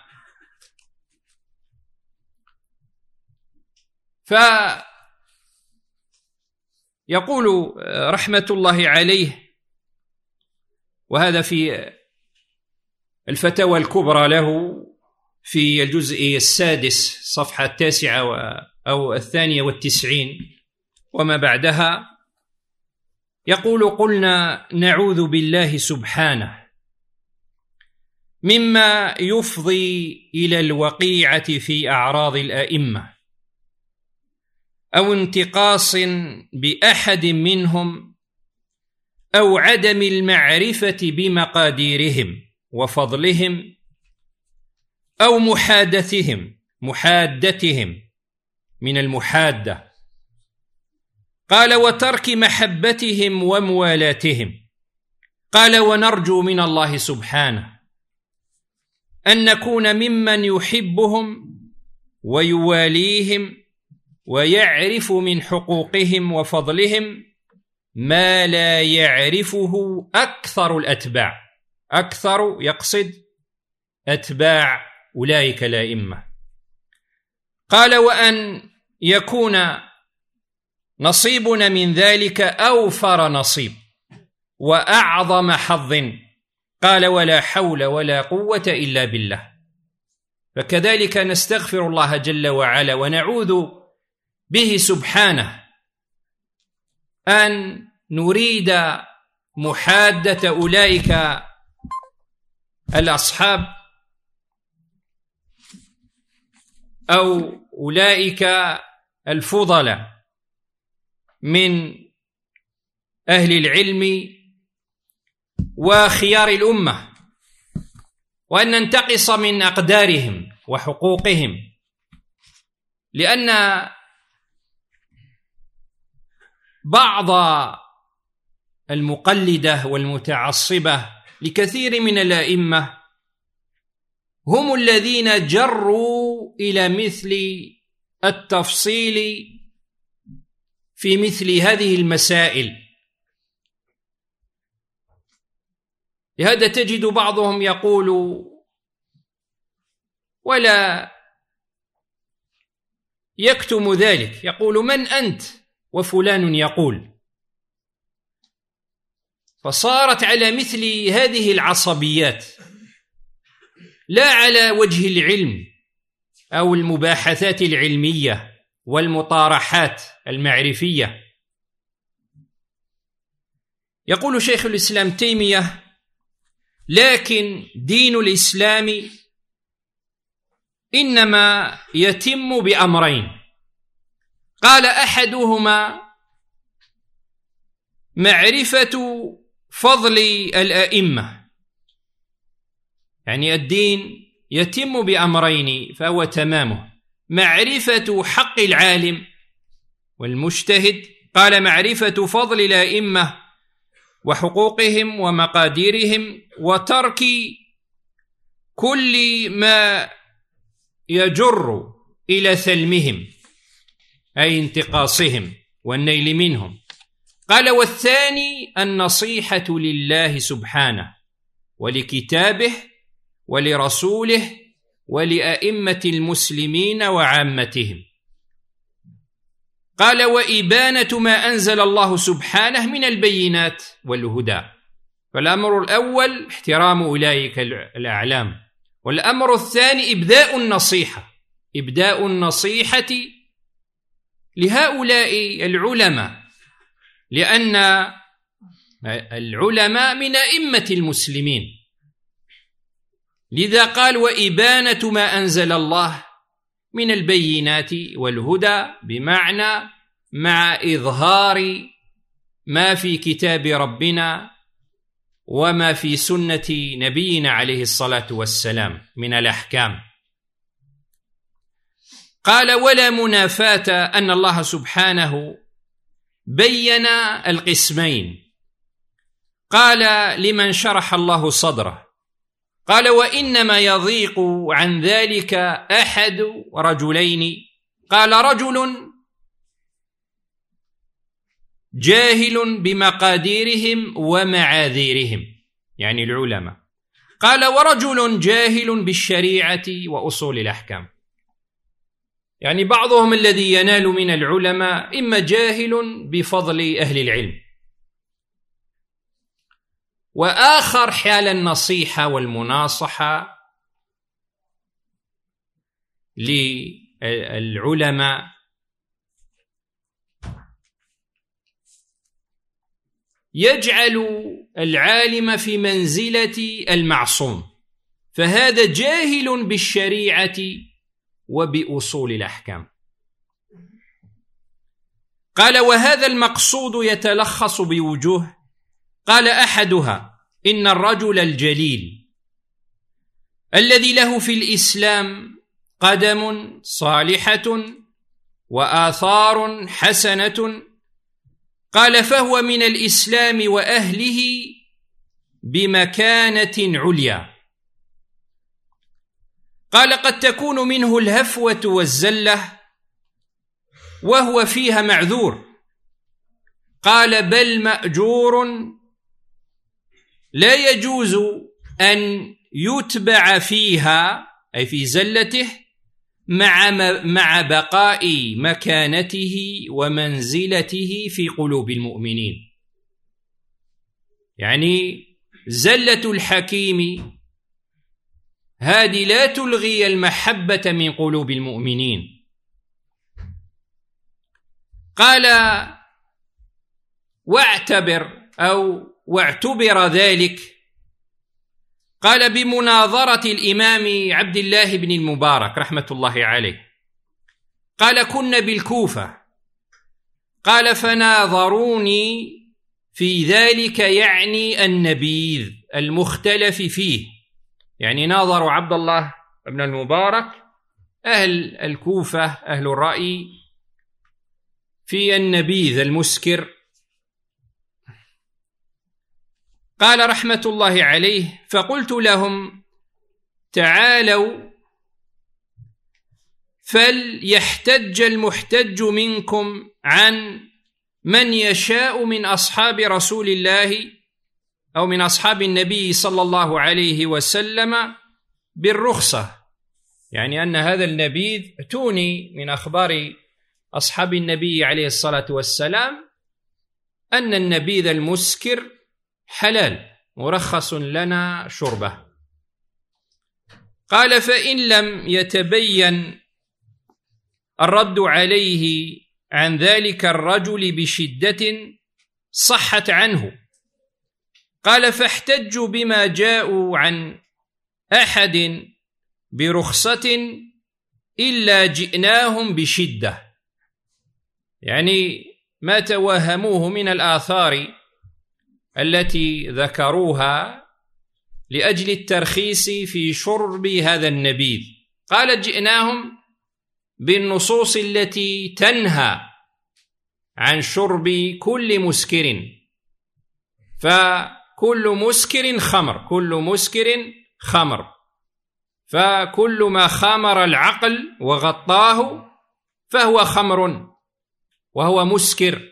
فيقول رحمة الله عليه، وهذا في الفتاوى الكبرى له في الجزء 6 صفحة 9 أو 92 وما بعدها، يقول: قلنا نعوذ بالله سبحانه مما يفضي إلى الوقيعة في أعراض الأئمة أو انتقاص بأحد منهم أو عدم المعرفة بمقاديرهم وفضلهم أو محادتهم من المحادة. قال: وترك محبتهم وموالاتهم. قال: ونرجو من الله سبحانه أن نكون ممن يحبهم ويواليهم ويعرف من حقوقهم وفضلهم ما لا يعرفه أكثر الأتباع. أكثر يقصد أتباع أولئك الأئمة. قال: وأن يكون نصيبنا من ذلك أوفر نصيب وأعظم حظ. قال: ولا حول ولا قوة إلا بالله. فكذلك نستغفر الله جل وعلا ونعوذ به سبحانه أن نريد محادة أولئك الأصحاب أو أولئك الفضلاء من أهل العلم وخيار الأمة، وأن ننتقص من أقدارهم وحقوقهم، لأن بعض المقلدة والمتعصبة لكثير من الأئمة هم الذين جروا إلى مثل التفصيل في مثل هذه المسائل. لهذا تجد بعضهم يقول ولا يكتم ذلك، يقول: من أنت؟ وفلان يقول. فصارت على مثل هذه العصبيات، لا على وجه العلم أو المباحثات العلمية والمطارحات المعرفية. يقول شيخ الإسلام تيمية: لكن دين الإسلام إنما يتم بأمرين. قال: أحدهما معرفة فضل الأئمة، يعني الدين يتم بأمرين فهو تمامه: معرفة حق العالم والمجتهد، قال: معرفة فضل الأئمة وحقوقهم ومقاديرهم، وترك كل ما يجر إلى ثلمهم أي انتقاصهم والنيل منهم. قال: والثاني النصيحة لله سبحانه ولكتابه ولرسوله ولأئمة المسلمين وعامتهم. قال: وإبانة ما أنزل الله سبحانه من البينات والهدى. فالأمر الأول احترام أولئك الأعلام، والأمر الثاني إبداء النصيحة لهؤلاء العلماء، لأن العلماء من أئمة المسلمين، لذا قال وإبانة ما أنزل الله من البينات والهدى، بمعنى مع إظهار ما في كتاب ربنا وما في سنة نبينا عليه الصلاة والسلام من الأحكام. قال ولا منافاة أن الله سبحانه بين القسمين. قال لمن شرح الله صدره، قال وإنما يضيق عن ذلك أحد رجلين. قال رجل جاهل بمقاديرهم ومعاذيرهم، يعني العلماء. قال ورجل جاهل بالشريعة وأصول الأحكام، يعني بعضهم الذي ينال من العلماء إما جاهل بفضل أهل العلم، وآخر حال النصيحة والمناصحة للعلماء يجعل العالم في منزلة المعصوم، فهذا جاهل بالشريعة وبأصول الأحكام. قال وهذا المقصود يتلخص بوجوه. قال أحدها إن الرجل الجليل الذي له في الإسلام قدم صالحة وآثار حسنة، قال فهو من الإسلام وأهله بمكانة عليا. قال قد تكون منه الهفوة والزلة وهو فيها معذور. قال بل مأجور، لا يجوز أن يتبع فيها أي في زلته مع بقاء مكانته ومنزلته في قلوب المؤمنين. يعني زلة الحكيم هذه لا تلغي المحبة من قلوب المؤمنين. قال واعتبر ذلك، قال بمناظرة الإمام عبد الله بن المبارك رحمة الله عليه. قال كنا بالكوفة، قال فناظروني في ذلك، يعني النبيذ المختلف فيه، يعني ناظروا عبد الله بن المبارك أهل الكوفة أهل الرأي في النبيذ المسكر. قال رحمة الله عليه فقلت لهم تعالوا فليحتج المحتج منكم عن من يشاء من أصحاب رسول الله أو من أصحاب النبي صلى الله عليه وسلم بالرخصة، يعني أن هذا النبيذ توني من أخبار أصحاب النبي عليه الصلاة والسلام أن النبيذ المسكر حلال مرخص لنا شربه. قال فإن لم يتبين الرد عليه عن ذلك الرجل بشدة صحت عنه. قال فاحتجوا بما جاءوا عن أحد برخصة إلا جئناهم بشدة، يعني ما توهموه من الآثار التي ذكروها لأجل الترخيص في شرب هذا النبيذ. قال جئناهم بالنصوص التي تنهى عن شرب كل مسكر، فكل مسكر خمر، كل مسكر خمر، فكل ما خامر العقل وغطاه فهو خمر وهو مسكر.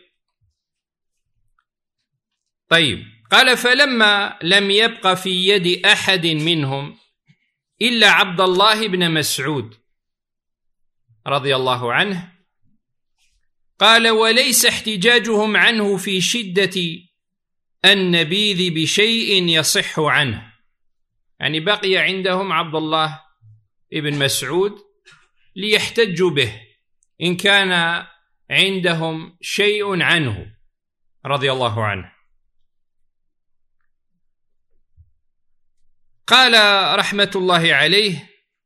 طيب قال فلما لم يبق في يد أحد منهم إلا عبد الله بن مسعود رضي الله عنه، قال وليس احتجاجهم عنه في شدة النبيذ بشيء يصح عنه، يعني بقي عندهم عبد الله بن مسعود ليحتجوا به إن كان عندهم شيء عنه رضي الله عنه. قال رحمة الله عليه: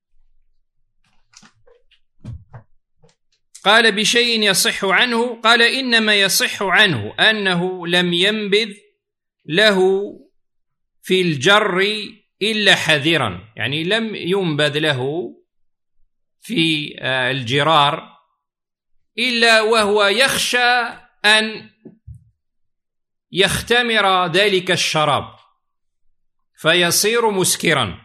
قال بشيء يصح عنه، قال إنما يصح عنه أنه لم ينبذ له في الجر إلا حذرا، يعني لم ينبذ له في الجرار إلا وهو يخشى أن يختمر ذلك الشراب فيصير مسكرا.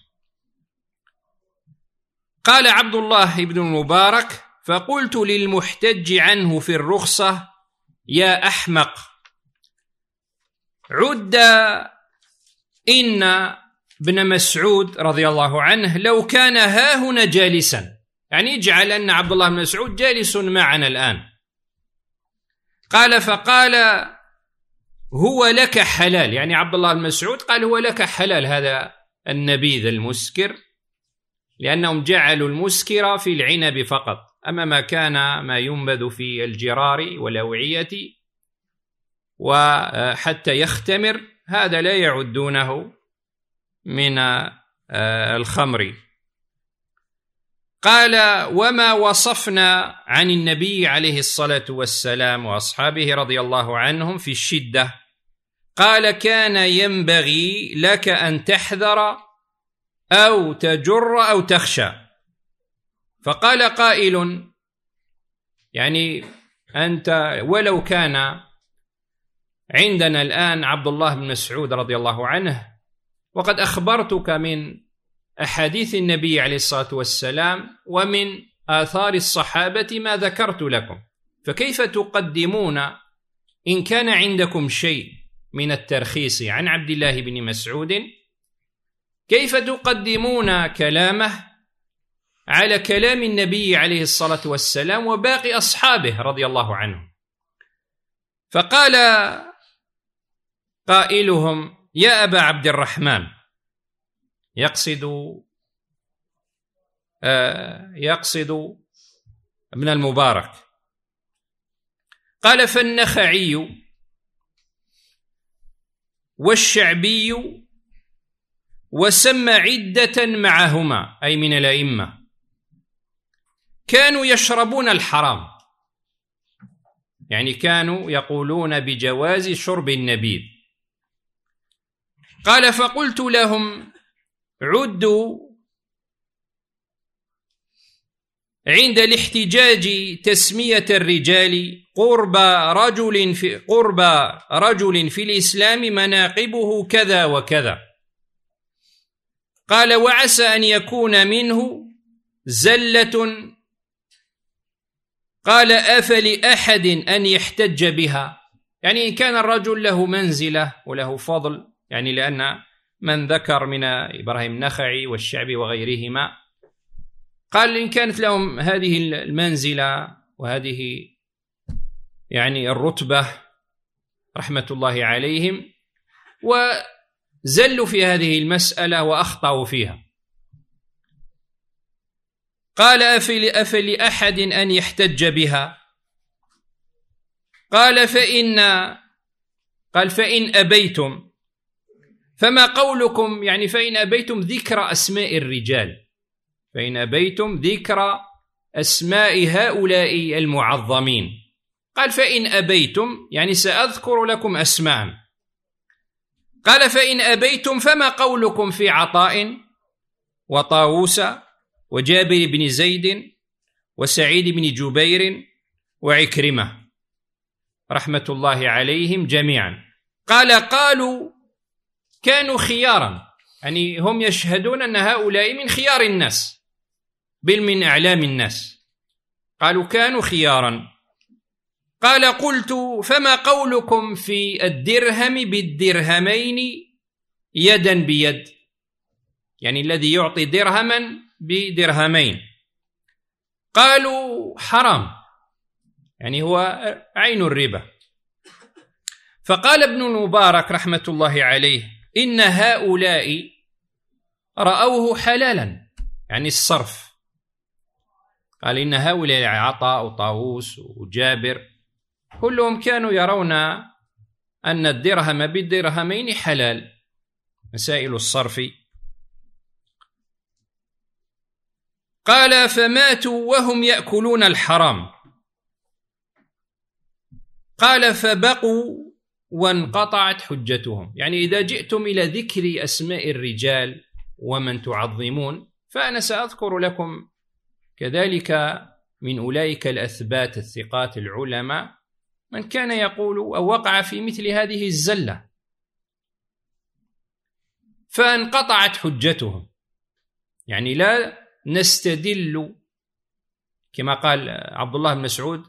قال عبد الله بن المبارك: فقلت للمحتج عنه في الرخصة: يا أحمق، عد إن ابن مسعود رضي الله عنه لو كان هاهنا جالسا، يعني اجعل أن عبد الله بن مسعود جالس معنا الآن. قال: فقال: هو لك حلال، يعني عبد الله بن مسعود قال: هو لك حلال هذا النبيذ المسكر، لأنهم جعلوا المسكر في العنب فقط، أما ما كان ما ينبذ في الجرار والأوعية وحتى يختمر هذا لا يعدونه من الخمر. قال: وما وصفنا عن النبي عليه الصلاة والسلام وأصحابه رضي الله عنهم في الشدة. قال: كان ينبغي لك أن تحذر أو تجر أو تخشى. فقال قائل: يعني أنت ولو كان عندنا الآن عبد الله بن مسعود رضي الله عنه وقد أخبرتك من أحاديث النبي عليه الصلاة والسلام ومن آثار الصحابة ما ذكرت لكم، فكيف تقدمون إن كان عندكم شيء من الترخيص عن عبد الله بن مسعود، كيف تقدمون كلامه على كلام النبي عليه الصلاة والسلام وباقي أصحابه رضي الله عنهم؟ فقال قائلهم: يا أبا عبد الرحمن، يقصد ابن المبارك، قال: فالنخعي والشعبي وسمى عدة معهما، أي من الأئمة، كانوا يشربون الحرام، يعني كانوا يقولون بجواز شرب النبيذ. قال: فقلت لهم: عدوا عند الاحتجاج تسمية الرجال قرب رجل في الإسلام مناقبه كذا وكذا. قال: وعسى أن يكون منه زلة. قال: أفلأحد أن يحتج بها، يعني إن كان الرجل له منزلة وله فضل، يعني لأن من ذكر من إبراهيم النخعي والشعبي وغيرهما قال إن كانت لهم هذه المنزلة وهذه يعني الرتبة رحمة الله عليهم وزلوا في هذه المسألة وأخطأوا فيها، قال: أفلأحد أن يحتج بها؟ قال: فإن أبيتم فما قولكم، يعني فإن أبيتم ذكر أسماء الرجال، فإن أبيتم ذكر أسماء هؤلاء المعظمين. قال: فإن أبيتم يعني سأذكر لكم أسماء. قال: فإن أبيتم فما قولكم في عطاء وطاووس وجابر بن زيد وسعيد بن جبير وعكرمة رحمة الله عليهم جميعا؟ قالوا كانوا خيارا، يعني هم يشهدون أن هؤلاء من خيار الناس بل من أعلام الناس. قالوا كانوا خيارا. قال: قلت: فما قولكم في الدرهم بالدرهمين يدا بيد، يعني الذي يعطي درهما بدرهمين؟ قالوا حرام، يعني هو عين الربا. فقال ابن المبارك رحمة الله عليه: إن هؤلاء رأوه حلالا، يعني الصرف. قال إن هؤلاء عطاء وطاووس وجابر كلهم كانوا يرون أن الدرهم بالدرهمين حلال، مسائل الصرف. قال فماتوا وهم يأكلون الحرام. قال فبقوا وانقطعت حجتهم. يعني إذا جئتم إلى ذكر أسماء الرجال ومن تعظمون فأنا سأذكر لكم كذلك من أولئك الأثبات الثقات العلماء من كان يقول أو وقع في مثل هذه الزلة فانقطعت حجتهم. يعني لا نستدل كما قال عبد الله بن مسعود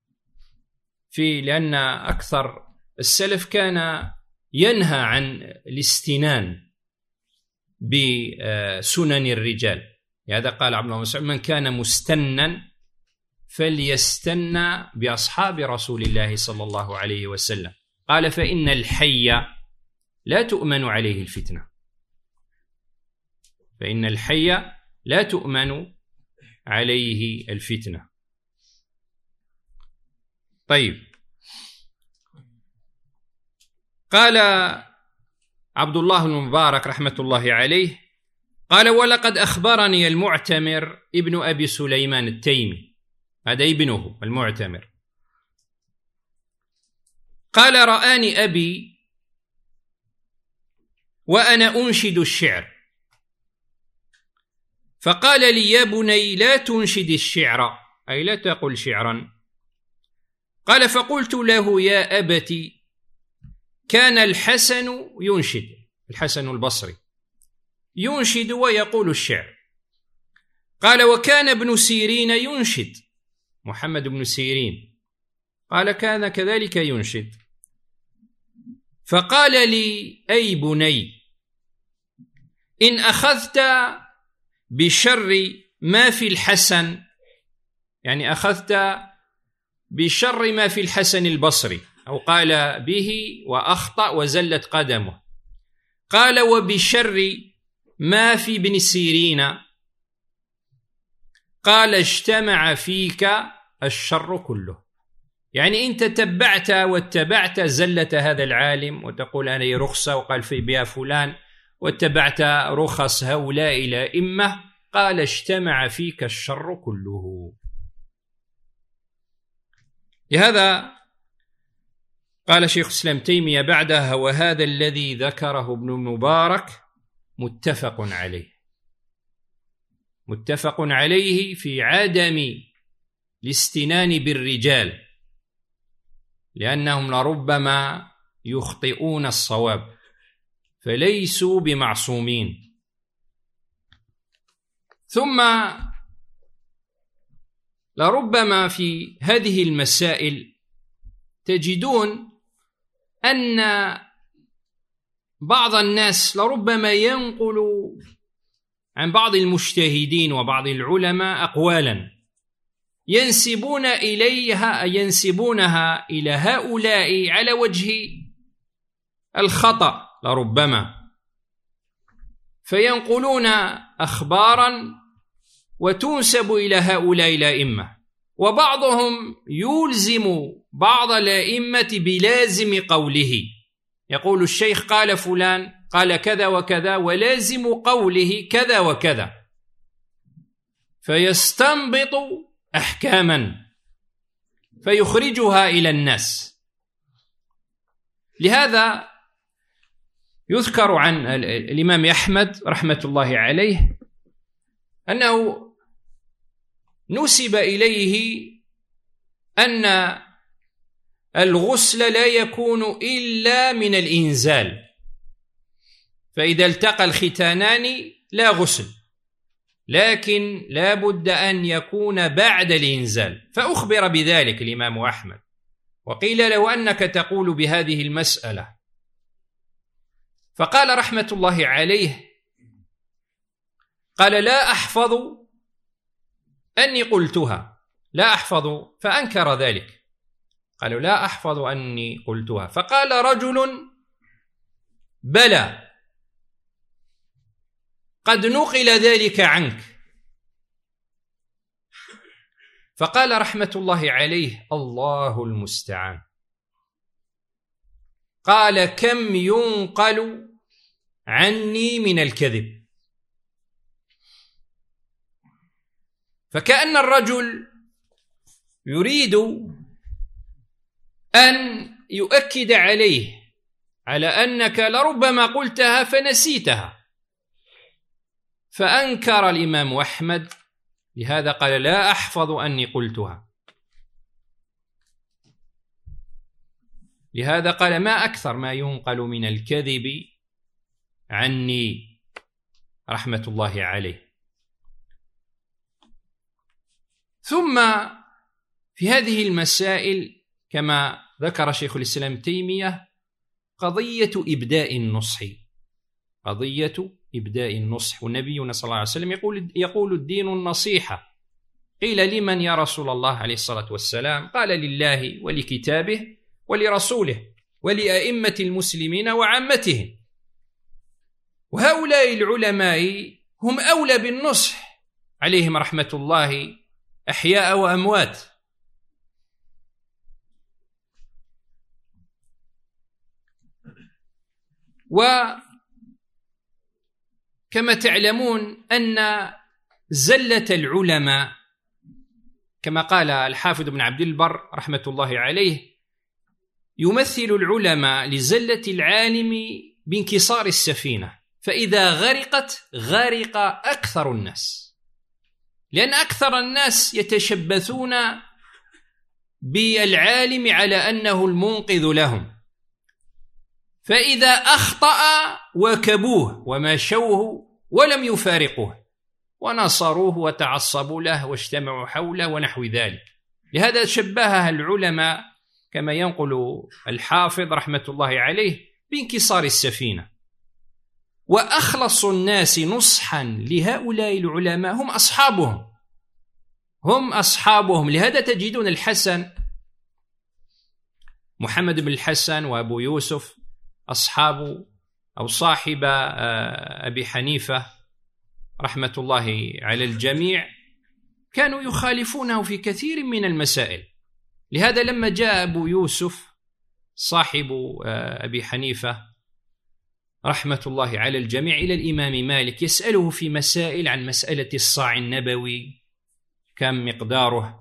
لأن أكثر السلف كان ينهى عن الاستنان بسنن الرجال. هذا قال عبد الله بن مسعود من كان مستنا فليستنى بأصحاب رسول الله صلى الله عليه وسلم. قال فإن الحي لا تؤمن عليه الفتنة، فإن الحي لا تؤمن عليه الفتنة. طيب، قال عبد الله بن مبارك رحمة الله عليه قال ولقد أخبرني المعتمر ابن أبي سليمان التيمي، هذا ابنه المعتمر، قال رآني أبي وأنا أنشد الشعر فقال لي يا بني لا تنشد الشعر، أي لا تقل شعرا. قال فقلت له يا أبتي كان الحسن ينشد، الحسن البصري ينشد ويقول الشعر. قال وكان ابن سيرين ينشد، محمد بن سيرين قال كان كذلك ينشد. فقال لي أي بني إن أخذت بشر ما في الحسن، يعني أخذت بشر ما في الحسن البصري، أو قال به وأخطأ وزلت قدمه. قال وبشر ما في ابن سيرين، قال اجتمع فيك الشر كله. يعني إن تتبعت واتبعت زلة هذا العالم وتقول أنا رخصة وقال في بها فلان، واتبعت رخص هؤلاء الأئمة، قال اجتمع فيك الشر كله. لهذا قال شيخ الإسلام تيمية بعدها وهذا الذي ذكره ابن المبارك متفق عليه، متفق عليه في عدم الاستنان بالرجال، لأنهم لربما يخطئون الصواب فليسوا بمعصومين. ثم لربما في هذه المسائل تجدون أن بعض الناس لربما ينقل عن بعض المجتهدين وبعض العلماء أقوالا ينسبونها إلى هؤلاء على وجه الخطأ لربما، فينقلون أخبارا وتنسب إلى هؤلاء الأئمة، وبعضهم يلزم بعض الأئمة بلازم قوله، يقول الشيخ قال فلان قال كذا وكذا ولازم قوله كذا وكذا، فيستنبط أحكاما فيخرجها إلى الناس. لهذا يذكر عن الإمام أحمد رحمة الله عليه أنه نسب إليه أن الغسل لا يكون إلا من الإنزال، فإذا التقى الختانان لا غسل، لكن لا بد أن يكون بعد الإنزال. فأخبر بذلك الإمام أحمد وقيل له أنك تقول بهذه المسألة، فقال رحمة الله عليه قال لا أحفظ أني قلتها، لا أحفظ، فأنكر ذلك، قالوا لا أحفظ أني قلتها. فقال رجل بلى قد نقل ذلك عنك، فقال رحمة الله عليه: الله المستعان. قال: كم ينقل عني من الكذب. فكأن الرجل يريد أن يؤكد عليه على أنك لربما قلتها فنسيتها. فأنكر الإمام أحمد، لهذا قال: لا أحفظ أني قلتها. لهذا قال: ما أكثر ما ينقل من الكذب عني، رحمة الله عليه. ثم في هذه المسائل كما ذكر شيخ الإسلام تيمية قضية إبداء النصح، قضية إبداء النصح. ونبينا صلى الله عليه وسلم يقول الدين النصيحة. قيل: لمن يا رسول الله عليه الصلاة والسلام؟ قال: لله ولكتابه ولرسوله ولأئمة المسلمين وعامتهم. وهؤلاء العلماء هم أولى بالنصح عليهم رحمة الله، أحياء وأموات. وكما تعلمون أن زلة العلماء كما قال الحافظ ابن عبد البر رحمة الله عليه: يمثل العلماء لزلة العالم بانكسار السفينة، فإذا غرقت غرق أكثر الناس، لأن أكثر الناس يتشبثون بالعالم على أنه المنقذ لهم، فإذا أخطأ وكبوه ومشوه ولم يفارقوه ونصروه وتعصبوا له واجتمعوا حوله ونحو ذلك. لهذا شبهها العلماء كما ينقل الحافظ رحمة الله عليه بانكسار السفينة. وأخلص الناس نصحا لهؤلاء العلماء هم أصحابهم. لهذا تجدون الحسن، محمد بن الحسن وأبو يوسف أصحاب أو صاحب أبي حنيفة رحمة الله على الجميع، كانوا يخالفونه في كثير من المسائل. لهذا لما جاء أبو يوسف صاحب أبي حنيفة رحمة الله على الجميع إلى الإمام مالك يسأله في مسائل، عن مسألة الصاع النبوي كم مقداره،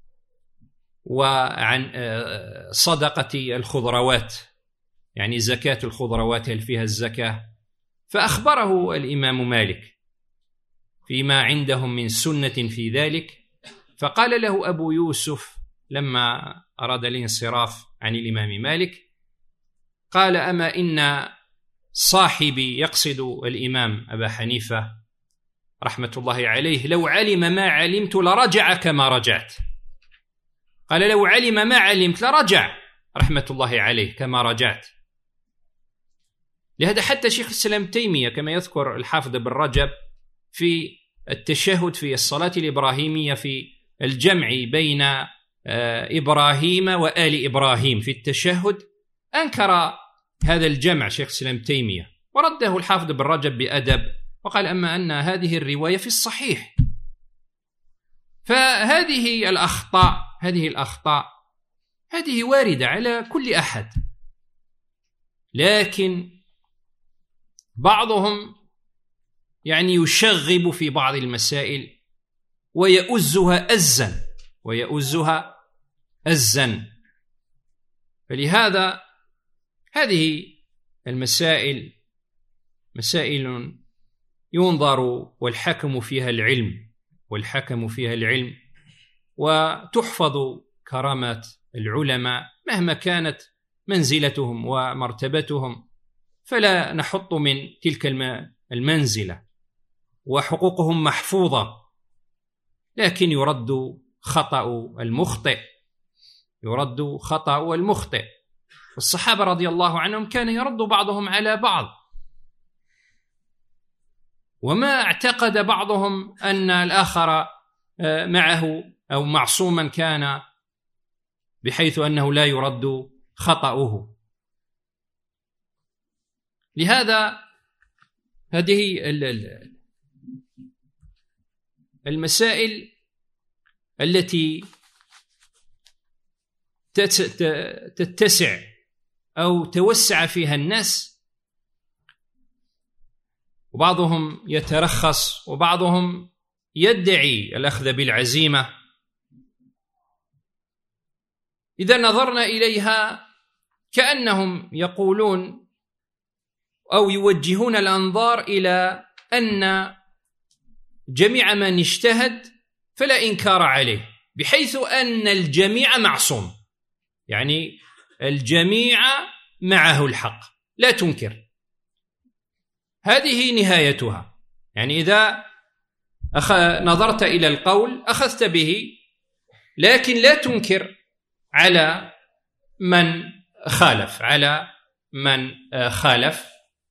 وعن صدقة الخضروات يعني زكاة الخضروات هل فيها الزكاة، فأخبره الإمام مالك فيما عندهم من سنة في ذلك. فقال له أبو يوسف لما أراد الانصراف عن الإمام مالك، قال: أما إن صاحبي يقصد الإمام أبا حنيفة رحمة الله عليه لو علم ما علمت لرجع كما رجعت. قال: لو علم ما علمت لرجع رحمة الله عليه كما رجعت. لهذا حتى شيخ الإسلام تيمية كما يذكر الحافظ بن رجب في التشهد في الصلاة الإبراهيمية في الجمع بين إبراهيم وآل إبراهيم في التشهد، أنكر هذا الجمع شيخ الإسلام تيمية، ورده الحافظ بن رجب بأدب وقال: أما أن هذه الرواية في الصحيح. فهذه الأخطاء هذه واردة على كل أحد، لكن بعضهم يعني يشغب في بعض المسائل ويؤزها أزا. فلهذا هذه المسائل مسائل ينظر والحكم فيها العلم، وتحفظ كرامات العلماء مهما كانت منزلتهم ومرتبتهم، فلا نحط من تلك المنزلة، وحقوقهم محفوظة، لكن يرد خطأ المخطئ. والصحابة رضي الله عنهم كان يرد بعضهم على بعض، وما اعتقد بعضهم أن الآخر معه أو معصوما كان بحيث أنه لا يرد خطأه. لهذا هذه المسائل التي تتسع أو توسع فيها الناس، وبعضهم يترخص وبعضهم يدعي الأخذ بالعزيمة. إذا نظرنا إليها كأنهم يقولون أو يوجهون الأنظار إلى أن جميع من اجتهد فلا إنكار عليه، بحيث أن الجميع معصوم، يعني الجميع معه الحق لا تنكر. هذه نهايتها. يعني إذا نظرت إلى القول أخذت به، لكن لا تنكر على من خالف،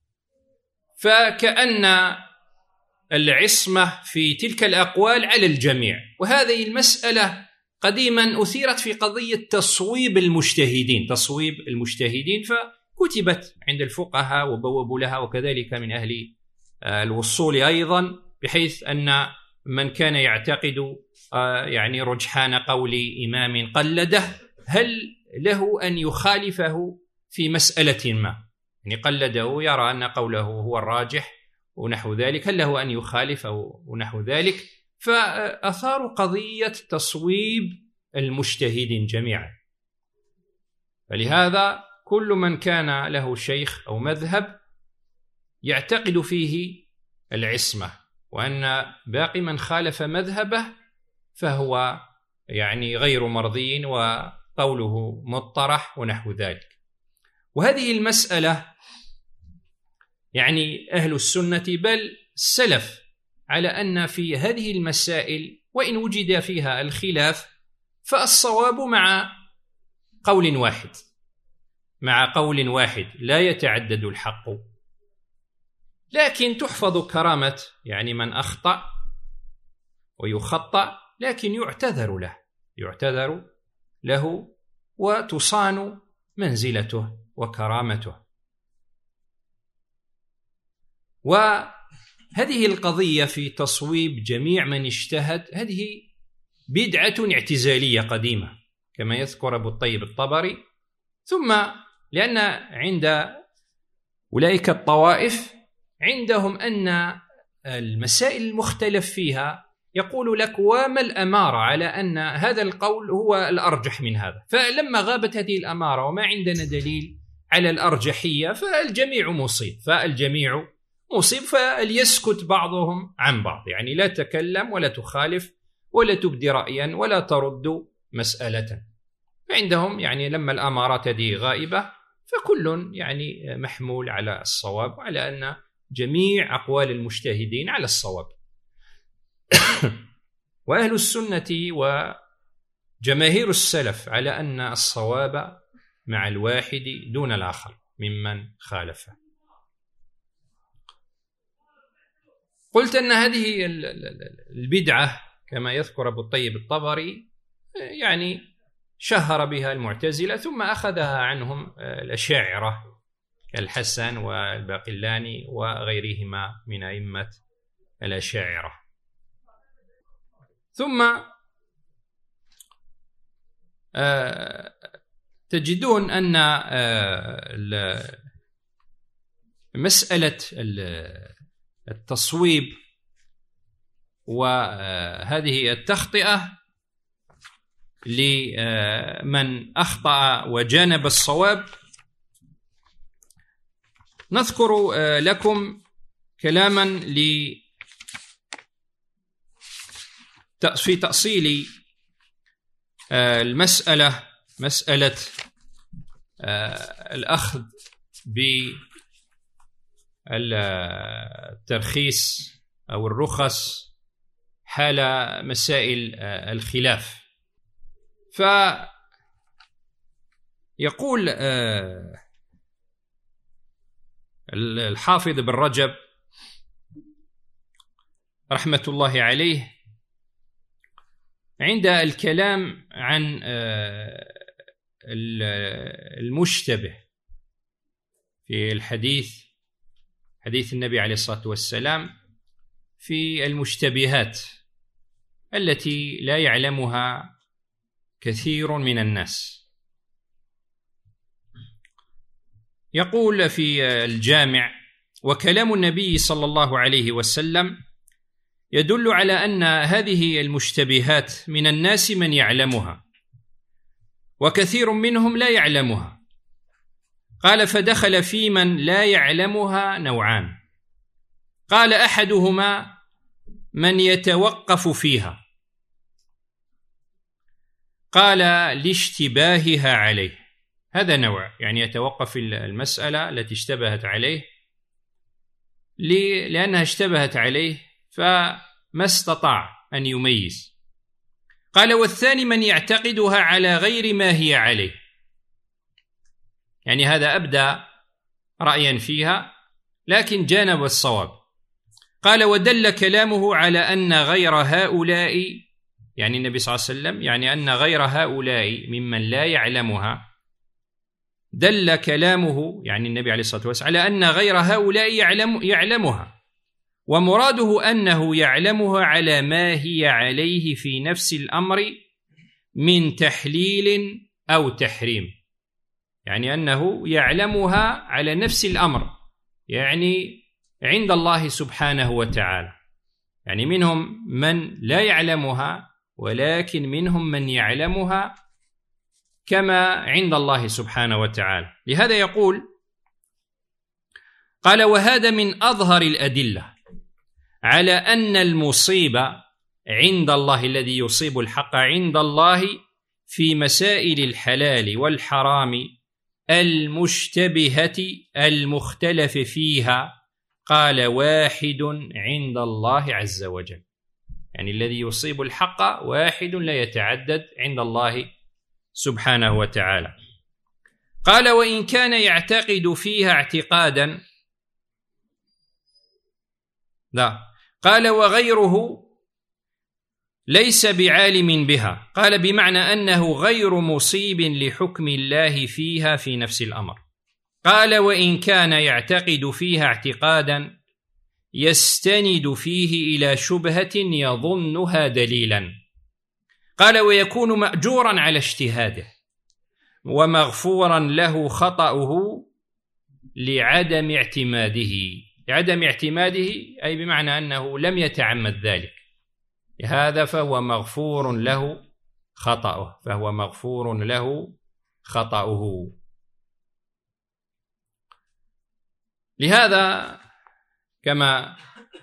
فكأن العصمة في تلك الأقوال على الجميع. وهذه المسألة قديما أثيرت في قضية تصويب المجتهدين، فكتبت عند الفقهاء وبوبوا لها، وكذلك من أهل الوصول أيضا، بحيث أن من كان يعتقد يعني رجحان قول إمام قلده، هل له أن يخالفه في مسألة ما؟ يعني قلده يرى أن قوله هو الراجح ونحو ذلك، هل له أن يخالفه ونحو ذلك؟ فأثاروا قضية تصويب المجتهدين جميعا. فلهذا كل من كان له شيخ أو مذهب يعتقد فيه العصمة، وأن باقي من خالف مذهبه فهو يعني غير مرضي وقوله مطرح ونحو ذلك. وهذه المسألة يعني أهل السنة بل السلف على أن في هذه المسائل وإن وجد فيها الخلاف فالصواب مع قول واحد لا يتعدد الحق، لكن تحفظ كرامة يعني من أخطأ ويخطأ، لكن يعتذر له وتصان منزلته وكرامته. وهذه القضية في تصويب جميع من اجتهد هذه بدعة اعتزالية قديمة كما يذكر أبو الطيب الطبري. ثم لأن عند أولئك الطوائف عندهم أن المسائل المختلف فيها يقول لك وما الأمارة على أن هذا القول هو الأرجح من هذا، فلما غابت هذه الأمارة وما عندنا دليل على الأرجحية فالجميع مصيب، فليسكت بعضهم عن بعض، يعني لا تكلم ولا تخالف ولا تبدي رأيا ولا ترد مسألة. فعندهم يعني لما الأمارات هذه غائبة فكل يعني محمول على الصواب، وعلى أن جميع أقوال المجتهدين على الصواب. وأهل السنة وجماهير السلف على أن الصواب مع الواحد دون الآخر ممن خالفه. قلت أن هذه البدعة كما يذكر أبو الطيب الطبري يعني شهر بها المعتزلة، ثم أخذها عنهم الأشاعرة كالحسن والباقلاني وغيرهما من أئمة الأشاعرة. ثم تجدون أن مسألة التصويب وهذه التخطئة لمن أخطأ وجانب الصواب، نذكر لكم كلاما في تأصيل المسألة، مسألة الأخذ بالترخيص أو الرخص حال مسائل الخلاف. فيقول الحافظ بن رجب رحمة الله عليه عند الكلام عن المشتبه في الحديث، حديث النبي عليه الصلاة والسلام في المشتبهات، التي لا يعلمها كثير من الناس. يقول في الجامع: وكلام النبي صلى الله عليه وسلم يدل على أن هذه المشتبهات من الناس من يعلمها، وكثير منهم لا يعلمها. قال: فدخل في من لا يعلمها نوعان. قال: أحدهما من يتوقف فيها، قال لاشتباهها عليه، هذا نوع، يعني يتوقف في المسألة التي اشتبهت عليه لأنها اشتبهت عليه فما استطاع أن يميز. قال: والثاني من يعتقدها على غير ما هي عليه، يعني هذا أبدى رأيا فيها لكن جانب الصواب. قال: ودل كلامه على أن غير هؤلاء، يعني النبي صلى الله عليه وسلم، يعني أن غير هؤلاء ممن لا يعلمها، دل كلامه يعني النبي عليه الصلاة والسلام على أن غير هؤلاء يعلمها، ومراده أنه يعلمها على ما هي عليه في نفس الأمر من تحليل أو تحريم، يعني أنه يعلمها على نفس الأمر، يعني عند الله سبحانه وتعالى. يعني منهم من لا يعلمها، ولكن منهم من يعلمها كما عند الله سبحانه وتعالى. لهذا يقول: قال: وهذا من أظهر الأدلة على أن المصيبة عند الله، الذي يصيب الحق عند الله في مسائل الحلال والحرام المشتبهة المختلف فيها، قال: واحد عند الله عز وجل، يعني الذي يصيب الحق واحد لا يتعدد عند الله سبحانه وتعالى. قال: وإن كان يعتقد فيها اعتقادا، لا، قال: وغيره ليس بعالم بها، قال بمعنى أنه غير مصيب لحكم الله فيها في نفس الأمر. قال: وإن كان يعتقد فيها اعتقادا يستند فيه إلى شبهة يظنها دليلا، قال: ويكون مأجورا على اجتهاده ومغفورا له خطأه لعدم اعتماده. لعدم اعتماده أي بمعنى أنه لم يتعمد ذلك، هذا فهو مغفور له خطأه، فهو مغفور له خطأه. لهذا كما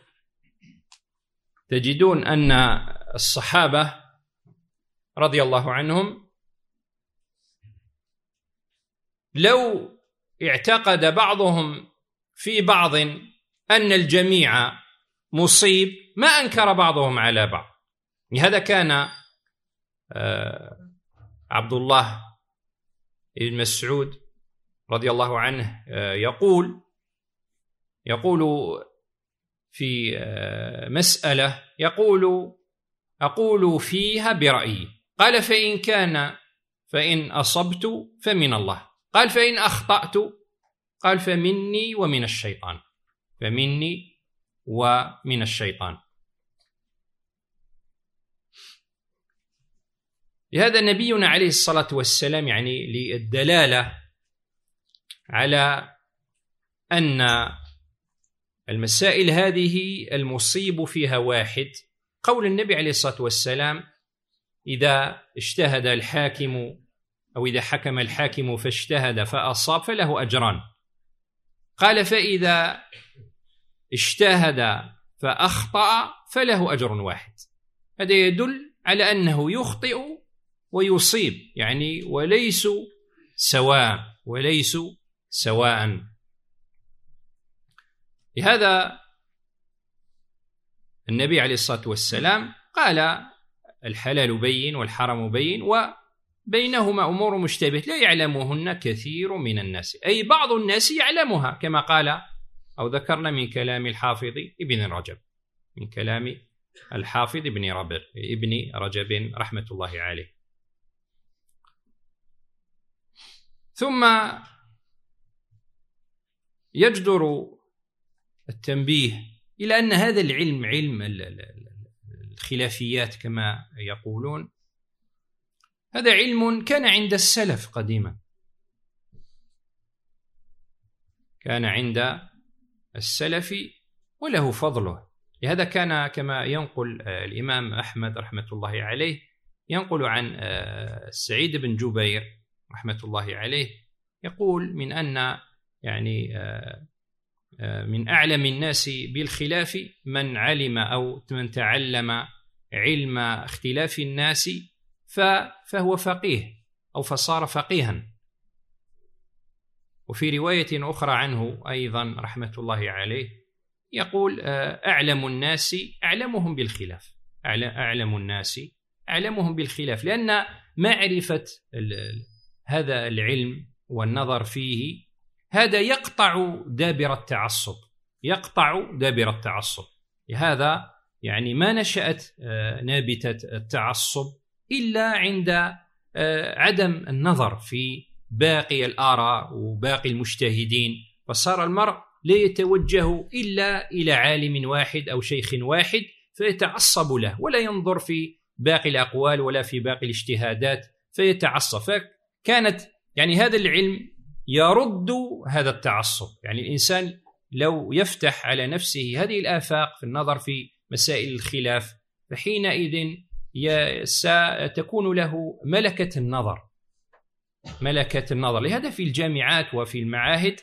تجدون أن الصحابة رضي الله عنهم لو اعتقد بعضهم في بعض أن الجميع مصيب ما أنكر بعضهم على بعض. لهذا كان عبد الله بن مسعود رضي الله عنه يقول في مسألة، أقول فيها برأيي، قال: فإن أصبت فمن الله، قال: فإن أخطأت، قال: فمني ومن الشيطان، فمني ومن الشيطان. لهذا نبينا عليه الصلاة والسلام، يعني للدلالة على أن المسائل هذه المصيب فيها واحد، قول النبي عليه الصلاة والسلام: إذا اجتهد الحاكم أو إذا حكم الحاكم فاجتهد فأصاب فله أجران، قال: فإذا اجتهد فأخطأ فله أجر واحد. هذا يدل على أنه يخطئ ويصيب، يعني وليسوا سواء. لهذا النبي عليه الصلاة والسلام قال: الحلال بين والحرام بين وبينهما أمور مشتبه لا يعلمهن كثير من الناس، أي بعض الناس يعلمها، كما قال أو ذكرنا من كلام الحافظ ابن رجب، من كلام الحافظ ابن رجب رحمة الله عليه. ثم يجدر التنبيه إلى أن هذا العلم، علم الخلافيات كما يقولون، هذا علم كان عند السلف قديما، كان عند السلف وله فضله. لهذا كان كما ينقل الإمام أحمد رحمة الله عليه، ينقل عن سعيد بن جبير رحمة الله عليه يقول من أن يعني من أعلم الناس بالخلاف من علم أو من تعلم علم اختلاف الناس فهو فقيه أو فصار فقيها. وفي رواية أخرى عنه أيضا رحمة الله عليه يقول أعلم الناس أعلمهم بالخلاف، أعلم الناس أعلمهم بالخلاف، لأن معرفة هذا العلم والنظر فيه هذا يقطع دابر التعصب، يقطع دابر التعصب. لهذا يعني ما نشأت نابتة التعصب إلا عند عدم النظر في باقي الآراء وباقي المجتهدين، فصار المرء لا يتوجه إلا إلى عالم واحد أو شيخ واحد فيتعصب له، ولا ينظر في باقي الأقوال ولا في باقي الاجتهادات فيتعصب. فكانت يعني هذا العلم يرد هذا التعصب. يعني الإنسان لو يفتح على نفسه هذه الآفاق في النظر في مسائل الخلاف فحينئذ ستكون له ملكة النظر، ملكة النظر. لهذا في الجامعات وفي المعاهد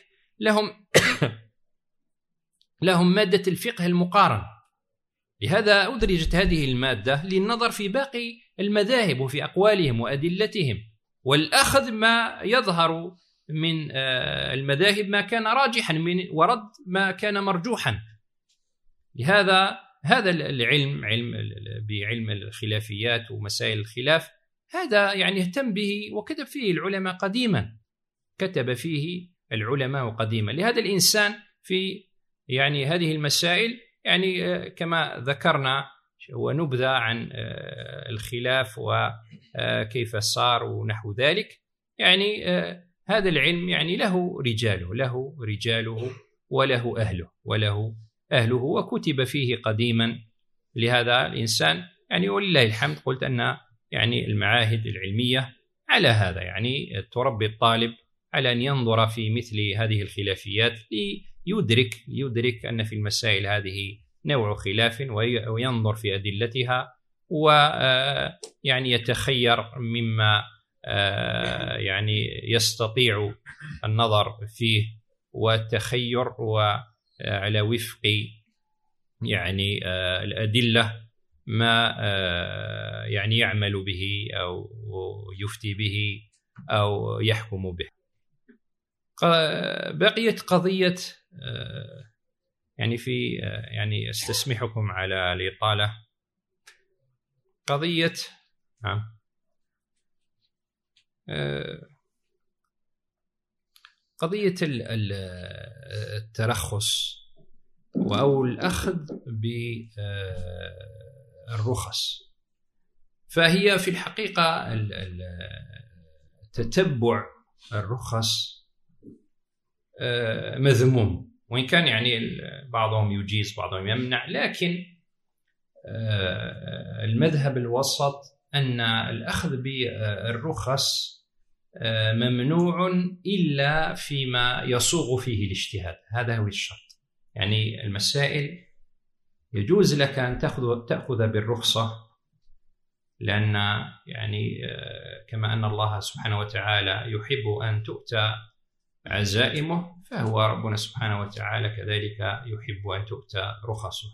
لهم مادة الفقه المقارن، لهذا أدرجت هذه المادة للنظر في باقي المذاهب وفي أقوالهم وأدلتهم، والأخذ ما يظهر من المذاهب ما كان راجحا ورد ما كان مرجوحا. لهذا هذا العلم بعلم الخلافيات ومسائل الخلاف هذا يعني اهتم به وكتب فيه العلماء قديما، كتب فيه العلماء قديما. لهذا الإنسان في يعني هذه المسائل يعني كما ذكرنا ونبذة عن الخلاف وكيف صار ونحو ذلك، يعني هذا العلم يعني له رجاله وله أهله وكتب فيه قديما. لهذا الإنسان يعني ولله الحمد قلت أن يعني المعاهد العلمية على هذا يعني تربي الطالب على أن ينظر في مثل هذه الخلافيات ليدرك أن في المسائل هذه نوع خلاف وينظر في أدلتها ويعني يتخير مما يعني يستطيع النظر فيه والتخير وعلى وفق يعني الأدلة ما يعني يعمل به أو يفتي به أو يحكم به. بقيت قضية يعني في يعني استسمحكم على الإطالة، قضية قضية الترخص أو الأخذ بالرخص. فهي في الحقيقة تتبع الرخص مذموم، وإن كان يعني بعضهم يجيز بعضهم يمنع، لكن المذهب الوسط أن الأخذ بالرخص ممنوع إلا فيما يصوغ فيه الاجتهاد. هذا هو الشرط. يعني المسائل يجوز لك أن تأخذ بالرخصة، لأن يعني كما أن الله سبحانه وتعالى يحب أن تؤتى عزائمه، فهو ربنا سبحانه وتعالى كذلك يحب أن تؤتى رخصه.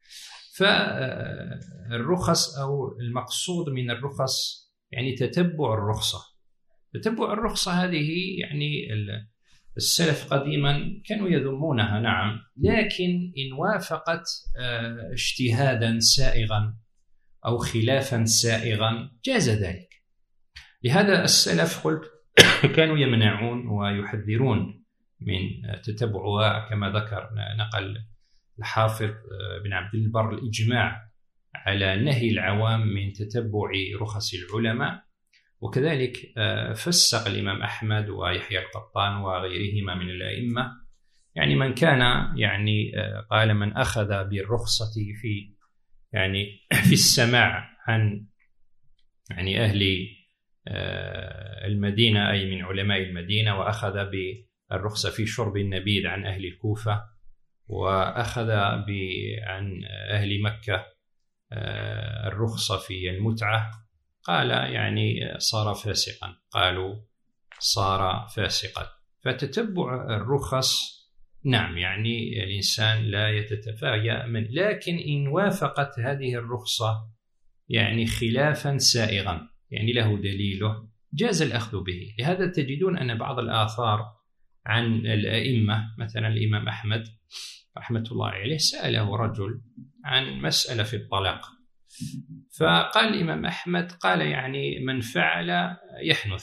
فالرخص أو المقصود من الرخص يعني تتبع الرخصة. تتبع الرخصة هذه يعني السلف قديما كانوا يذمونها، نعم، لكن إن وافقت اجتهادا سائغا أو خلافا سائغا جاز ذلك. لهذا السلف قلت كانوا يمنعون ويحذرون من تتبعها، كما ذكر نقل الحافظ بن عبد البر الإجماع على نهي العوام من تتبع رخص العلماء. وكذلك فسق الإمام أحمد ويحيى القطان وغيرهما من الأئمة، يعني من كان يعني قال من أخذ بالرخصة في يعني في السماع عن يعني أهل المدينة، أي من علماء المدينة، وأخذ بالرخصة في شرب النبيذ عن أهل الكوفة، وأخذ عن أهل مكة الرخصة في المتعة، قال يعني صار فاسقا، قالوا صار فاسقا. فتتبع الرخص نعم، يعني الإنسان لا يتتفايأ من، لكن إن وافقت هذه الرخصة يعني خلافا سائغا يعني له دليله جاز الأخذ به. لهذا تجدون أن بعض الآثار عن الأئمة، مثلا الإمام أحمد رحمة الله عليه سأله رجل عن مسألة في الطلاق، فقال الإمام أحمد قال يعني من فعل يحنث.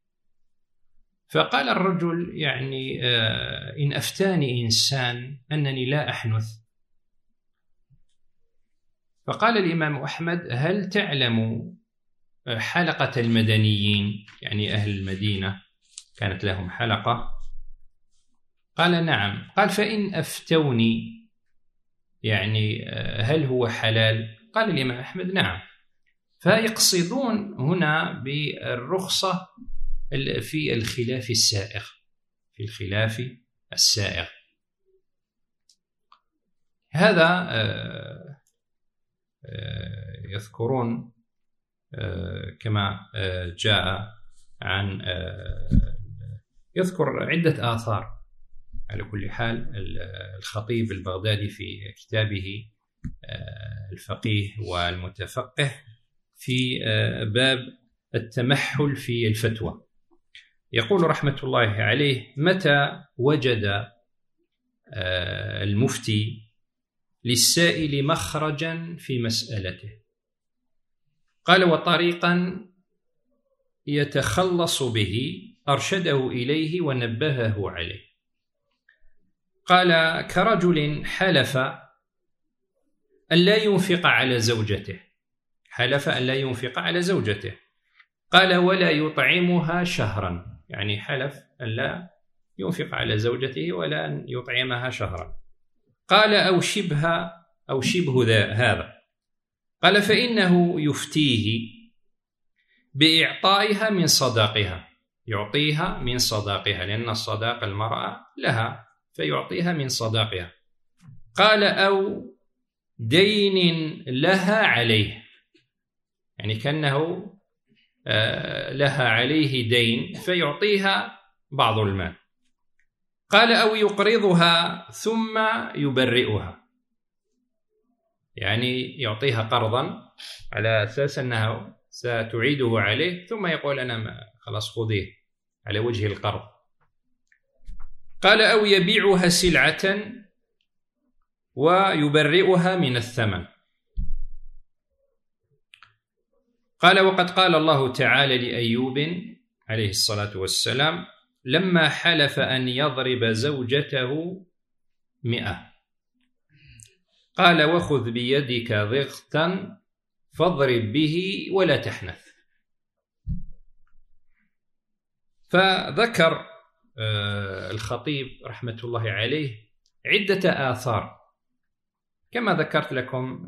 فقال الرجل يعني إن أفتاني إنسان أنني لا أحنث. فقال الإمام أحمد هل تعلم حلقة المدنيين، يعني أهل المدينة كانت لهم حلقة؟ قال نعم. قال فإن أفتوني يعني هل هو حلال؟ قال الإمام أحمد نعم. فيقصدون هنا بالرخصة في الخلاف السائغ، في الخلاف السائغ. هذا يذكرون كما جاء عن يذكر عدة آثار. على كل حال الخطيب البغدادي في كتابه الفقيه والمتفقه في باب التمحل في الفتوى يقول رحمة الله عليه: متى وجد المفتي للسائل مخرجا في مسألته، قال وطريقا يتخلص به أرشده إليه ونبهه عليه. قال كرجل حلف أن لا ينفق على زوجته، حلف أن لا ينفق على زوجته، قال ولا يطعمها شهرا، يعني حلف أن لا ينفق على زوجته ولا أن يطعمها شهرا. قال أو شبه هذا. قال فإنه يفتيه بإعطائها من صداقها، يعطيها من صداقها، لأن الصداق المرأة لها فيعطيها من صداقها. قال أو دين لها عليه، يعني كأنه لها عليه دين فيعطيها بعض المال. قال أو يقرضها ثم يبرئها، يعني يعطيها قرضا على أساس أنها ستعيده عليه ثم يقول أنا خلاص خذيه على وجه القرض. قال أو يبيعها سلعة ويبرئها من الثمن. قال وقد قال الله تعالى لأيوب عليه الصلاة والسلام لما حلف أن يضرب زوجته 100 قال وخذ بيدك ضغطا فاضرب به ولا تحنث. فذكر الخطيب رحمة الله عليه عدة آثار كما ذكرت لكم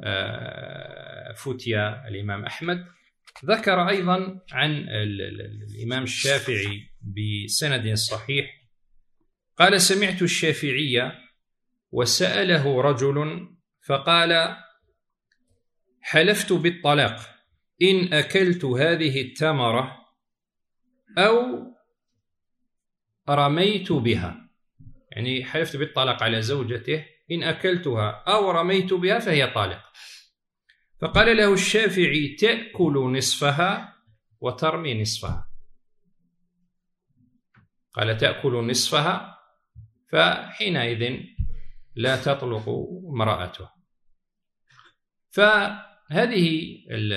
فتيا الإمام أحمد. ذكر أيضا عن الإمام الشافعي بسند صحيح قال سمعت الشافعي وسأله رجل فقال حلفت بالطلاق إن أكلت هذه التمرة أو رميت بها، يعني حلفت بالطلاق على زوجته إن أكلتها أو رميت بها فهي طالق. فقال له الشافعي تأكل نصفها وترمي نصفها. قال تأكل نصفها فحينئذ لا تطلق امرأته. فهذه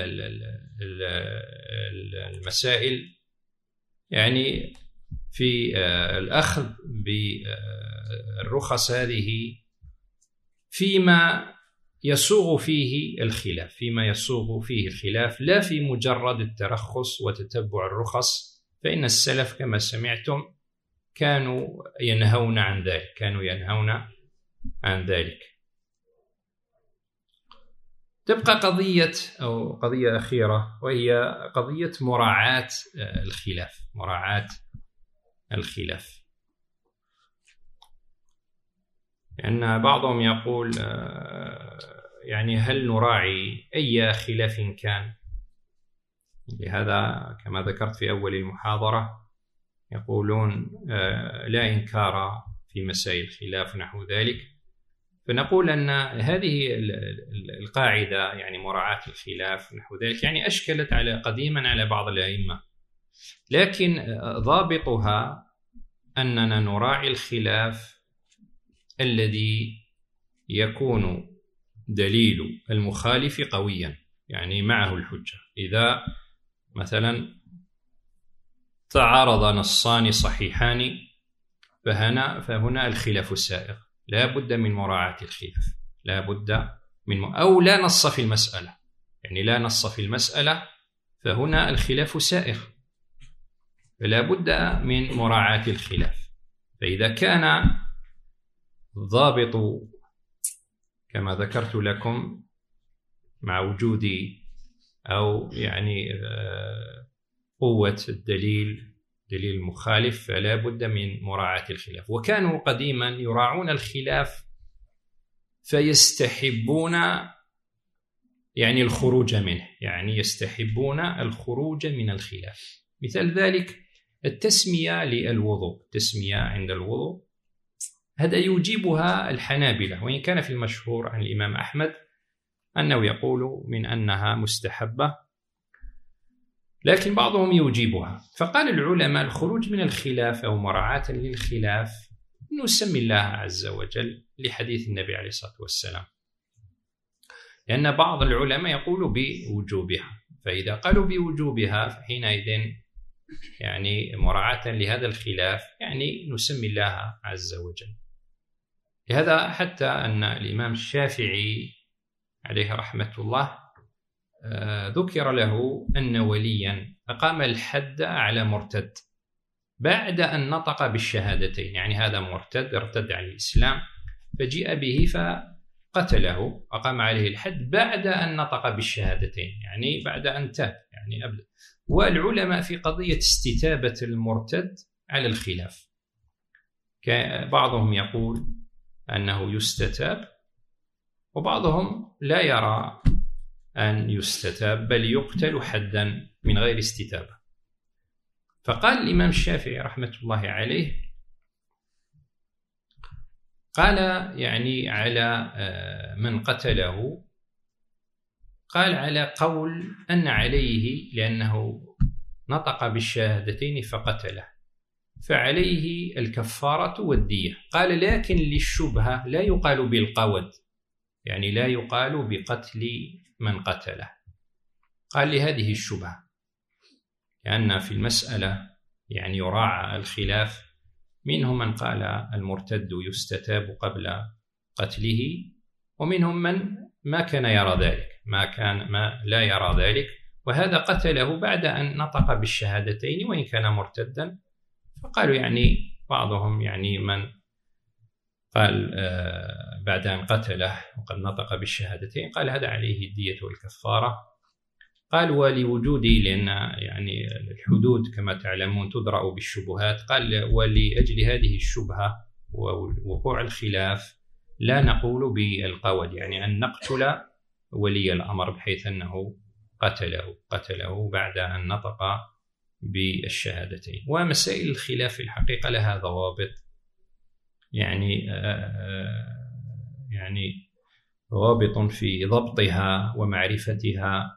المسائل يعني في الأخذ بالرخص هذه فيما يسوغ فيه الخلاف، فيما يسوغ فيه الخلاف، لا في مجرد الترخص وتتبع الرخص، فإن السلف كما سمعتم كانوا ينهون عن ذلك، كانوا ينهون عن ذلك. تبقى قضية أخيرة، وهي قضية مراعاة الخلاف. لأن بعضهم يقول يعني هل نراعي أي خلاف كان؟ لهذا كما ذكرت في أول المحاضرة يقولون لا إنكار في مسائل الخلاف نحو ذلك. فنقول أن هذه القاعدة يعني مراعاة الخلاف نحو ذلك يعني أشكلت قديما على بعض الأئمة، لكن ضابطها أننا نراعي الخلاف الذي يكون دليل المخالف قويا، يعني معه الحجة. إذا مثلا تعارض نصان صحيحان فهنا الخلاف سائغ، لا بد من مراعاة الخلاف، لا بد من أو لا نص في المسألة، يعني لا نص في المسألة فهنا الخلاف سائغ، فلا بد من مراعاة الخلاف. فإذا كان ضابط كما ذكرت لكم مع وجود أو يعني قوة دليل المخالف، فلا بد من مراعاة الخلاف. وكانوا قديما يراعون الخلاف فيستحبون يعني الخروج منه، يعني يستحبون الخروج من الخلاف. مثال ذلك التسمية للوضوء، التسمية عند الوضوء هذا يوجبها الحنابلة، وإن كان في المشهور عن الإمام أحمد أنه يقول من أنها مستحبة، لكن بعضهم يوجبها. فقال العلماء الخروج من الخلاف أو مراعاة للخلاف نسمي الله عز وجل لحديث النبي عليه الصلاة والسلام، لأن بعض العلماء يقول بوجوبها، فإذا قالوا بوجوبها فحينئذ يعني مراعاة لهذا الخلاف يعني نسمي الله عز وجل. لهذا حتى أن الإمام الشافعي عليه رحمة الله ذكر له أن وليا أقام الحد على مرتد بعد أن نطق بالشهادتين، يعني هذا مرتد ارتد عن الإسلام فجيء به فقتله، أقام عليه الحد بعد أن نطق بالشهادتين، يعني بعد أن تاب يعني أبدا. والعلماء في قضية استتابة المرتد على الخلاف، بعضهم يقول أنه يستتاب وبعضهم لا يرى أن يستتاب بل يقتل حدا من غير استتابة. فقال الإمام الشافعي رحمة الله عليه قال يعني على من قتله، قال على قول أن عليه لأنه نطق بالشهادتين فقتله فعليه الكفارة والدية. قال لكن للشبهة لا يقال بالقود، يعني لا يقال بقتل من قتله. قال لهذه الشبهة، لأن في المسألة يعني يراعى الخلاف، منهم من قال المرتد يستتاب قبل قتله، ومنهم من ما كان يرى ذلك، ما لا يرى ذلك، وهذا قتله بعد أن نطق بالشهادتين وإن كان مرتدا. فقالوا يعني بعضهم يعني من قال بعد أن قتله وقد نطق بالشهادتين قال هذا عليه الدية والكفارة. قال ولوجود، لأن يعني الحدود كما تعلمون تدرأ بالشبهات، قال ولأجل هذه الشبهة ووقوع الخلاف لا نقول بالقود، يعني أن نقتل ولي الأمر بحيث أنه قتله بعد أن نطق بالشهادتين. ومسائل الخلاف في الحقيقة لها ضوابط، يعني ضوابط في ضبطها ومعرفتها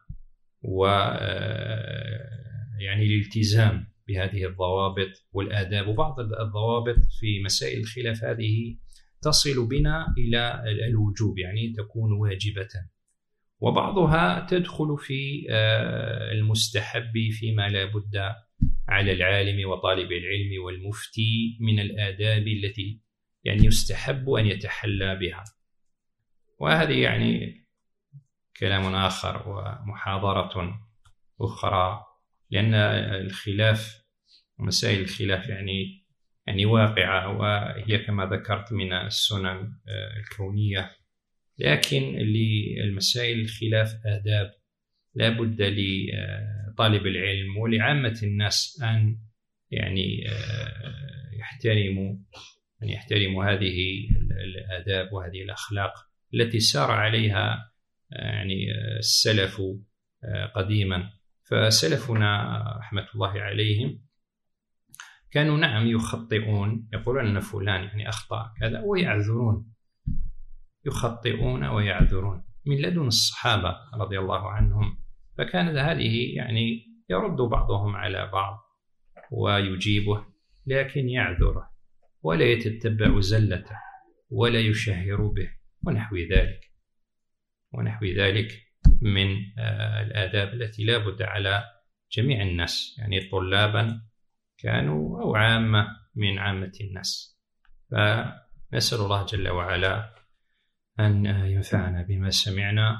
يعني الالتزام بهذه الضوابط والآداب. وبعض الضوابط في مسائل الخلاف هذه تصل بنا إلى الوجوب، يعني تكون واجبة، وبعضها تدخل في المستحب فيما لا بد على العالم وطالب العلم والمفتي من الآداب التي يعني يستحب أن يتحلى بها. وهذه يعني كلام آخر ومحاضرة أخرى، لأن الخلاف مسائل الخلاف يعني واقعة، وهي كما ذكرت من السنن الكونية لكن للمسائل الخلاف آداب، لا بد لطالب العلم ولعامة الناس أن يعني يحترموا هذه الآداب وهذه الأخلاق التي سار عليها يعني السلف قديما. فسلفنا رحمة الله عليهم كانوا نعم يخطئون، يقولون أن فلان يعني أخطأ كذا ويعذرون، يخطئون ويعذرون من لدن الصحابة رضي الله عنهم. فكانت هذه يعني يرد بعضهم على بعض ويجيبه، لكن يعذره ولا يتتبع زلته ولا يشهر به ونحو ذلك من الآداب التي لا بد على جميع الناس، يعني طلابا كانوا أو عامة من عامة الناس. فنسأل الله جل وعلا أن ينفعنا بما سمعنا،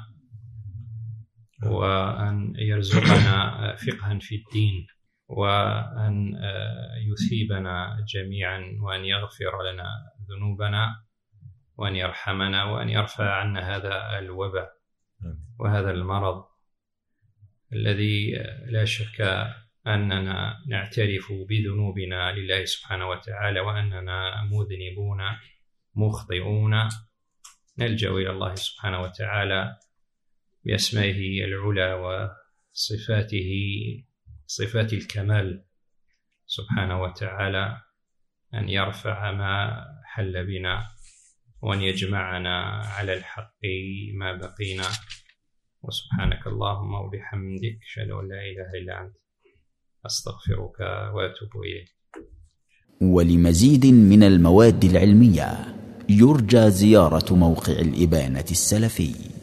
وأن يرزقنا فقها في الدين، وأن يثيبنا جميعا، وأن يغفر لنا ذنوبنا، وأن يرحمنا، وأن يرفع عنا هذا الوباء وهذا المرض الذي لا شك أننا نعترف بذنوبنا لله سبحانه وتعالى، وأننا مذنبون مخطئون، نلجأ إلى الله سبحانه وتعالى بأسمائه العلى وصفاته صفات الكمال سبحانه وتعالى أن يرفع ما حل بنا، وأن يجمعنا على الحق ما بقينا. وسبحانك اللهم وبحمدك، أشهد أن لا إله إلا أنت، أستغفرك وأتوب إليك. ولمزيد من المواد العلمية يرجى زيارة موقع الإبانة السلفي.